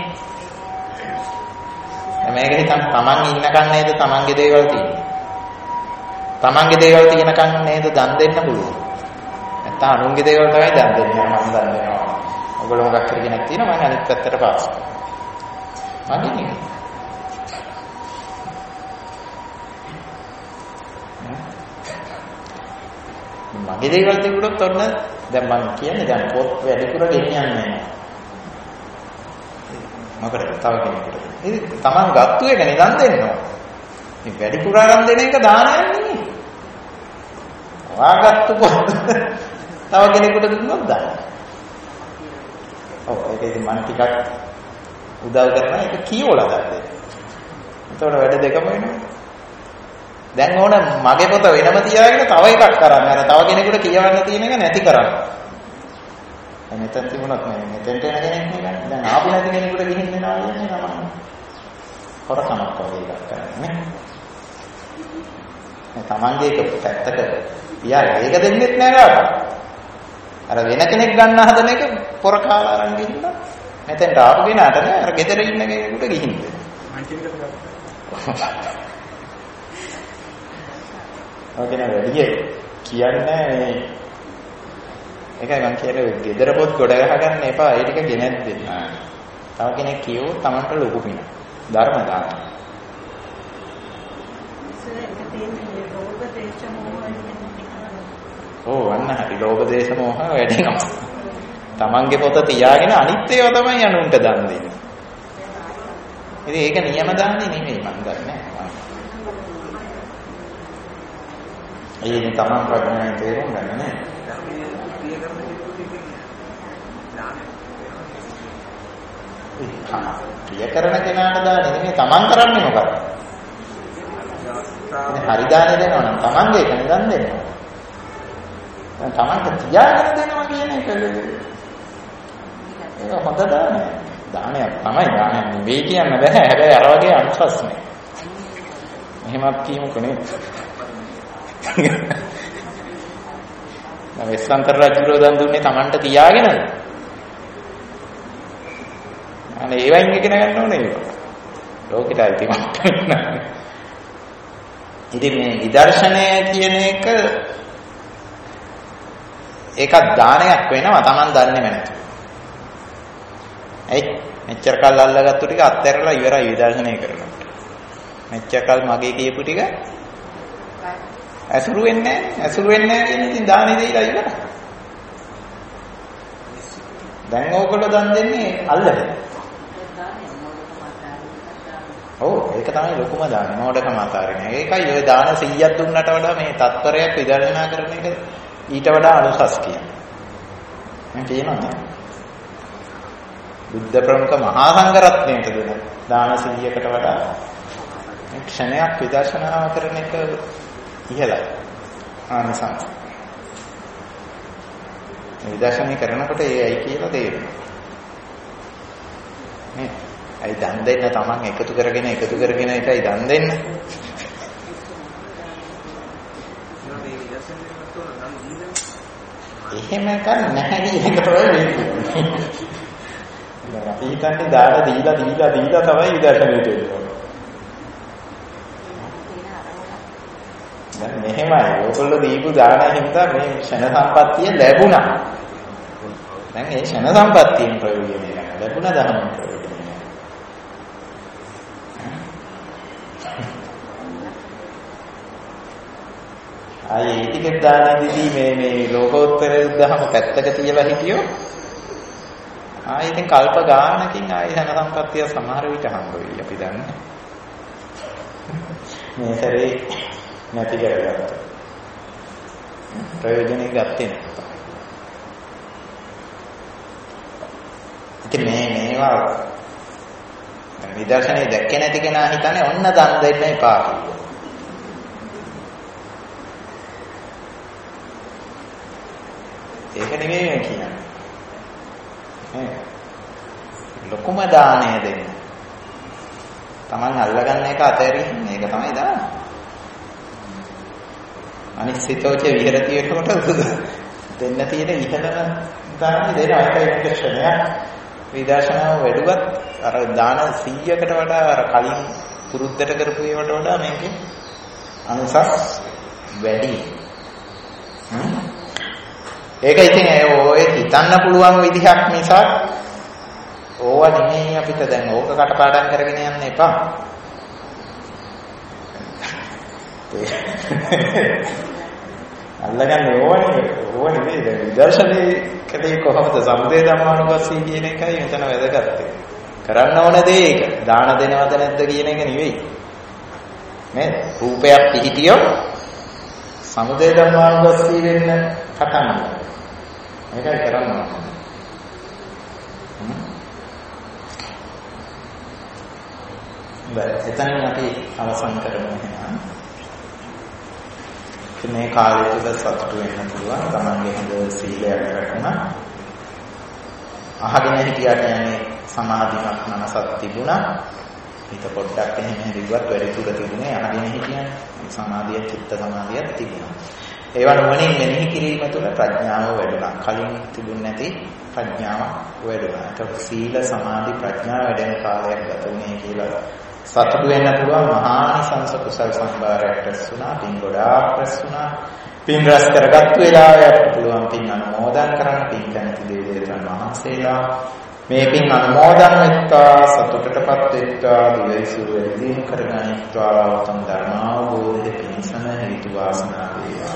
මේක හිතන්න තමන් ඉන්න කන්නේද තමන්ගේ දේවල් තියෙන්නේ. තමන්ගේ දේවල් තියෙන කන් නේද දන් දෙන්න පුළුවන්. නැත්නම් අනුන්ගේ දේවල් තමයි දන් දෙන්නේ. මම දන් දෙනවා. ඔයගොල්ලෝ මොකක් හරි කෙනෙක් තියෙනවා මම අනිත් පැත්තට පාස් කරනවා. මගේ නේ. මගේ දේවල් තිබුණොත් ඔන්න දැන් මම කියන්නේ දැන් පොත් වැඩිපුර ගෙනියන්නේ නැහැ. මොකද තව කෙනෙකුට. ඉතින් තමන් ගත්තු එක නේ දන් දෙන්නවා. මේ වැඩිපුර ආරම්භ දෙන එක දානයක් නෙමෙයි. වාගත්තු පොත් තව කෙනෙකුට දුන්නොත් දාන. ඔව් ඒක ඉතින් මම ටිකක් උදව් කරනවා ඒක කියවලා දාන්න. එතකොට වැඩ දෙකම වෙනවා. දැන් ඕන මගේ පොත වෙනම තියාගෙන තව එකක් කරන්න. අර තව කෙනෙකුට කියවන්න තියෙන එක නැති කරන්න. දැන් මෙතන තිබුණත් නේ මෙතෙන්ට එන කෙනෙක් නේ. දැන් ආපු නැති කෙනෙකුට ගිහින් දෙනවා කියන්නේ තමයි. හොරකමක් වගේ එකක් කරන්නේ. මේ තමන්ගේ එක පැත්තක පියා ඒක දෙන්නෙත් නෑ කාටවත්. අර වෙන කෙනෙක් ගන්න හදන එක පොර කාලා අරන් ගිහින් මෙතෙන්ට ආපු කෙනාට නෑ අර ගෙදර ඉන්න කෙනෙකුට ගිහින් දෙනවා. ඔකනේ වැඩි කියන්නේ මේ ඒකයි මම කියන්නේ ගෙදර පොත් ගොඩ ගහ ගන්න එපා. ඒ ටික ගෙනත් දෙන්න. තව කෙනෙක් කියවෝ තමන්ට ලොකු පින. ධර්ම දාන. ඕ අන්න හරි ලෝභ දේශ මොහ වැඩිනවා. තමන්ගේ පොත තියාගෙන අනිත් ඒවා තමයි අනුන්ට දන් දෙන්නේ. ඉතින් ඒක නියම දාන්නේ නෙමෙයි මම දන්නේ. ඒ තමන් ප්‍රඥාවෙන් තේරුම් ගන්න නේ. ප්‍රිය කරන කෙනාට දාන්නේ නෙමෙයි තමන් කරන්නේ මොකක්ද? ඉතින් හරි දාන්නේ දෙනවා නම් තමන්ගේ එකනේ දන් දෙනවා. දැන් තමන්ට තියාගෙන දෙනවා කියන එක ඒක හොඳ දානයක්. දානයක් තමයි දානයක් නෙවෙයි කියන්න බෑ. හැබැයි අර වගේ අනුශාසනය. එහෙමත් කියමුකෝ නේ. දැන් වෙස්සන්තර රජුරෝ දන් දුන්නේ තමන්ට තියාගෙනද? අනේ ඒවයින් ඉගෙන ගන්න ඕනේ ඒක. ලෝකෙට අයිති මට. ඉතින් මේ විදර්ශනය කියන එක ඒකක් දානයක් වෙනවා තමන් දන්නේම නැතුව. එයි මෙච්චර කල් අල්ලගත්තු ටික අත්හැරලා ඉවරයි විදර්ශනය කරනවා. මෙච්චර කල් මගේ කියපු ටික ඇසුරු වෙන්නේ නැහැ. ඇසුරු වෙන්නේ නැහැ කියන්නේ ඉතින් දානෙ දෙයිලා ඉවරයි. දැන් ඕගොල්ලෝ දන් දෙන්නේ අල්ලගෙන. ඔව් ඒක තමයි ලොකුම දාන මොඩකම අතාරින. ඒකයි ඔය දාන සීයක් දුන්නට වඩා මේ තත්පරයක් විදර්ශනා කරන එක ඊට වඩා අනුසස් කියන්නේ. මම කියනවා බුද්ධ ප්‍රමුඛ මහා සංඝරත්නයට දෙන දාන සීයකට වඩා මේ ක්ෂණයක් විදර්ශනා කරන එක ඉහළයි. ආනිසංස. විදර්ශනා කරනකොට ඒයි කියලා තේරෙනවා. නේ අයි දන් දෙන්න තමන් එකතු කරගෙන එකතු කරගෙන එකයි දන් දෙන්න. එහෙම කන්නේ නැහැ කියන එක තමයි වෙන්නේ. අපි හිතන්නේ දාන දීලා දීලා දීලා තමයි විදර්ශනාවට එන්නේ. දැන් මෙහෙමයි ඔයගොල්ලෝ දීපු දාන හින්දා මේ ක්ෂණ සම්පත්තිය ලැබුණා. දැන් ඒ ක්ෂණ සම්පත්තියෙන් ප්‍රයෝජනය ගන්න ලැබුණා දහම ප්‍රයෝජනය. ආයේ ටිකක් දානදීදී මේ මේ ලෝකෝත්තර දහම පැත්තක තියලා හිටියෝ ආයේ ඉතින් කල්ප ගානකින් ආයේ ධන සම්පත්තිය සමහර විට හම්බ වෙයි අපි දන්නේ මේ සැරේ නැති කරගත්තා ප්‍රයෝජනෙ ගත්තේ නැහැ. ඉතින් මේ මේවා විදර්ශනේ දැක්කේ නැති කෙනා හිතන්නේ ඔන්න දන් දෙන්න එපා කියලා. ඒක නෙමෙයි කියන්නේ. නේ. ලොකුම දාණය දෙන්න. Taman අල්ලගන්න එක අතහැරින් මේක තමයි දාන. අනිසිතෝච විහෙරති වෙනකොට දෙන්න තියෙන ඉහළම දාණය දෙනවා. ඒකයි ක්ෂණයක් විදර්ශනාව වැඩුවත් අර දාන සීයකට වඩා අර කලින් පුරුද්දට කරපු ඒවට වඩා මේකේ අනුසස් වැඩි. හ්ම් ඒක ඉතින් ඒ ඔය හිතන්න පුළුවන් විදිහක් මිසක් ඕවා නෙමෙයි අපිට දැන් ඕක කටපාඩම් කරගෙන යන්න එපා. අල්ලගන්නේ ඕවනේ ඕව නෙමෙයි දැන් විදර්ශනේ කලේ කොහොමද සමුදය ධර්මානුපස්සී කියන එකයි මෙතන වැදගත්. කරන්න ඕන දේ ඒක. දාන දෙනවද නැද්ද කියන එක නෙවෙයි. මේ රූපයක් පිහිටියොත් සමුදය ධර්මානුපස්සී වෙන්න කටන්න. මේකයි කරන්න ඕනේ. බෑ එතනින් අපි අවසන් කරමු එහෙනම්. මේ කාලය තුළ සතුටු වෙන්න පුළුවන්. Tamange හොඳ සීලයක් රැකුණා. අහගෙන හිටියට යන්නේ සමාධිමත් මනසක් තිබුණා. හිත පොඩ්ඩක් එහෙම හිරුවත් වැඩි දුර තිබුණේ අහගෙන හිටියන්නේ. සමාධිය චිත්ත සමාධියක් තිබුණා. ඒවා නුවණින් මෙනෙහි කිරීම තුළ ප්‍රඥාව වැඩුණා. කලින් තිබුණ නැති ප්‍රඥාව වැඩුණා. ඒක සීල සමාධි ප්‍රඥා වැඩෙන කාලයක් ගත වුණේ කියලා සතුටු වෙන්න පුළුවන්. මහානිසංස කුසල් සම්භාරයක් රැස් වුණා. පින් ගොඩාක් රැස් වුණා. පින් රැස් කරගත්තු වෙලාවට පුළුවන් පින් අනුමෝදන් කරන්න. පින් කැමති දේවදූතන් වහන්සේලා මේ පින් අනුමෝදන් වෙත්වා සතුටටපත් වෙත්වා දිවයිසුරු වෙදීම කරගනිත්වා උතුම් ධර්මාවබෝධයේ පිණසම හේතු වාසනා වේවා.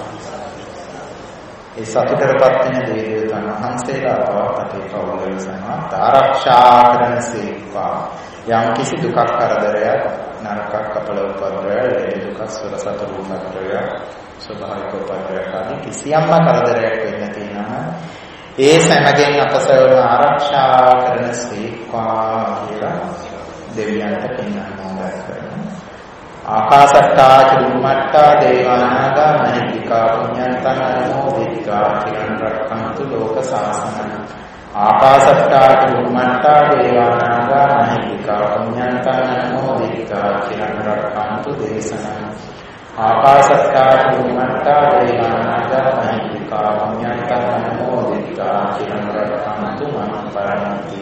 ඒ සතුටටපත් වෙන දේවදූතන් වහන්සේලා අපේ පවුලේ සමාත ආරක්ෂා කරනසේවා. යම් කිසි දුකක් කරදරයක් නරකක් අපල උපද්‍රවය ලෙඩ දුක සුර සතර උපද්‍රවය ස්වභාවික උපද්‍රවයක් ආදී කිසියම්ම කරදරයක් වෙන්න තියෙනවා ඒ සමගින් අපසවන ආරක්ෂා කරන සීක්වා කියලා දෙවියන්ට පින් අනුමෝදන් කරනවා. ආකාශට්ටා චුම්මට්ටා දේවානාගා මහිත්‍තිකා පුඤ්ඤන්තං අනුමෝදිत्वा තිරං රක්ඛන්තු ලෝක සාසනං. ආකාශට්ටා චුම්මට්ටා දේවානාගා මහිත්‍තිකා පුඤ්ඤන්තං අනුමෝදිत्वा තිරං රක්ඛන්තු දේශනං. ආකාශට්ටා චුම්මට්ටා දේවානාගා මහිත්‍තිකා පුඤ්ඤන්තං අනුමෝදිत्वा තිරං රක්ඛන්තු මං පරන්ති.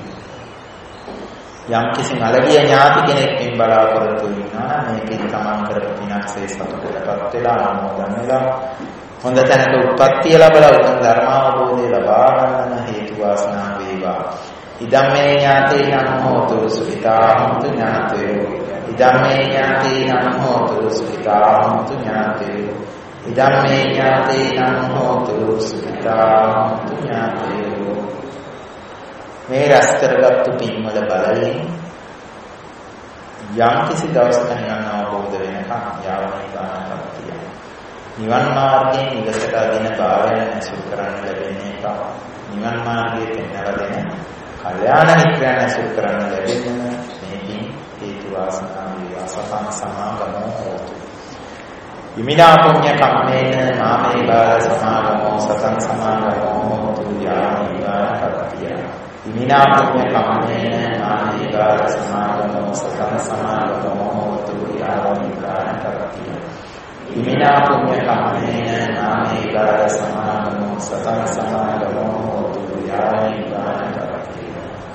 යම් කිසි මළගිය ඥාති කෙනෙක් පින් බලාපොරොත්තු වෙනවා මේකේ තමන් කරපු පිනක්සේ සතුටටපත් වෙලා ආනෝදන් වෙලා හොඳ තැනක උත්පත්තිය ලැබලා උතුම් ධර්මාවබෝධය ලබා ගන්න හේතු වාසනා වේවා. ඉදම්මේ ඥාතේනං හෝතු සුඛිතා හොන්තු ඥාතයෝ. ඉදම්මේ ඥාතේනං හෝතු සුඛිතා හොන්තු ඥාතයෝ. ඉදම්මේ ඥාතේනං හෝතු සුඛිතා හොන්තු ඥාතයෝ. මේ රැස් කරගත්තු පින්වල බලයෙන් යම් කිසි දවසක නිවන් අවබෝධ වෙනකම් යාවනිකානපත්තිය. නිවන් මාර්ගයෙන් ඉවසට අදින භාවයන් ඇසුරු කරන්න ලැබෙන්නේ නැහැ. නිවන් මාර්ගයේ පෙන්වලා දෙන කල්යාණ මිත්‍රයන් ඇසුරු කරන්න ලැබෙන්න මේකින් හේතු වාසනා වේවා සතං සමාගමෝ හෝතු. ඉමිනා පුඤ්ඤ කම්මේන නාමේ බාල සමාගමෝ සතං සමාගමෝ හෝතු යානිකානපත්තිය. ඉමිනා පුඤ්ඤ කම්මේන නාමේ බාල සමාගමෝ සතං සමාගමෝ හෝතු යානිකානපත්තිය. ඉමිනා පුඤ්ඤ කම්මේන නාමේ බාල සමාගමෝ සතං සමාගමෝ හෝතු යානිකානපත්තිය.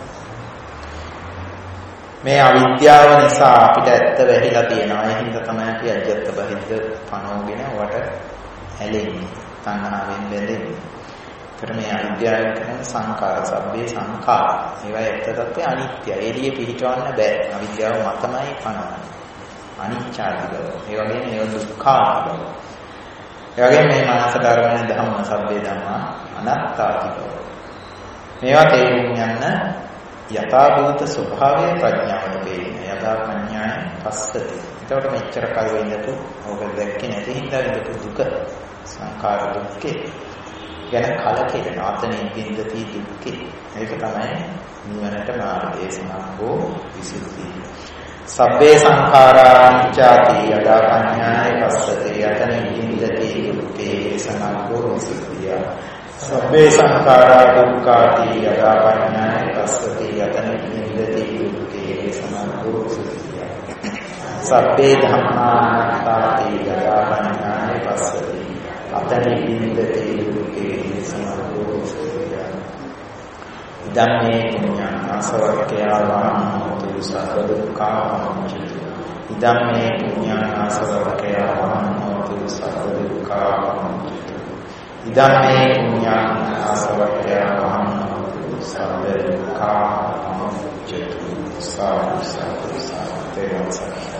මේ අවිද්‍යාව නිසා අපිට ඇත්ත වැහිලා තියෙනවා. ඒ හින්දා තමයි අපි අජත්ත බහිද්ද පනෝගෙන වට ඇලෙන්නේ. තණ්හාවෙන් බැඳෙන්නේ. ඒතර මේ අවිද්‍යාවෙන් කරන සංකාර, සබ්බේ සංඛාර. ඒවා ඇත්ත తත්ත්වය අනිත්‍යයි. එළිය පිහිටවන්න බෑ. අවිද්‍යාව මතමයි පනවන්නේ. අනිච්චාදී බව. ඒ වගේම ඒව දුක්ඛාදී බව. ඒ වගේම මේ මානස ධර්මයේ ධම්ම සබ්බේ ධම්මා අනාත්තාදී බව. මේවා තේරුම් ගන්න යථාභූත ස්වභාවය ප්‍රඥාවට බේරෙන යථා ප්‍රඥාය පස්සති. එතකොට මෙච්චර කල් වෙන්නතු ඕක දැක්කේ නැති හින්දා විඳපු දුක සංඛාර දුක්ඛේ ගැන කලකිරෙන ආතනෙ බින්දති දුක්ඛේ. ඒක තමයි නිවනට මාර්ගය සමග්ගෝ විසුද්ධිය. සබ්බේ සංඛාරා අනිච්චාති යථා ප්‍රඥාය පස්සති යතනෙ බින්දති දුක්ඛේ සමග්ගෝ විසුද්ධිය. සබ්බේ සංඛාරා දුක්ඛාති යථා පඤ්ඤාය පස්සති යතනෙ නිවිදති දුක්ඛේ සමග්ගෝ විසුද්ධිය. සබ්බේ ධම්මා අනාත්තාති යථා පඤ්ඤාය පස්සති යතනෙ නිවිදති දුක්ඛේ සමග්ගෝ විසුද්ධිය. ඉදම්මේ පුඤ්ඤං ආසවක්ඛ්‍යාවාං හෝතු සබ්බ දුක්ඛාපමුච්චති. ඉදම්මේ පුඤ්ඤං ආසවක්ඛ්‍යාවාං හෝතු සබ්බ දුක්ඛාපමුච්චති. ඉදම්මේ පුඤ්ඤං ආසවක්ඛ්‍යාවාං හෝතු සබ්බ දුක්ඛාපමුච්චති. සාදු සාදු සාදු.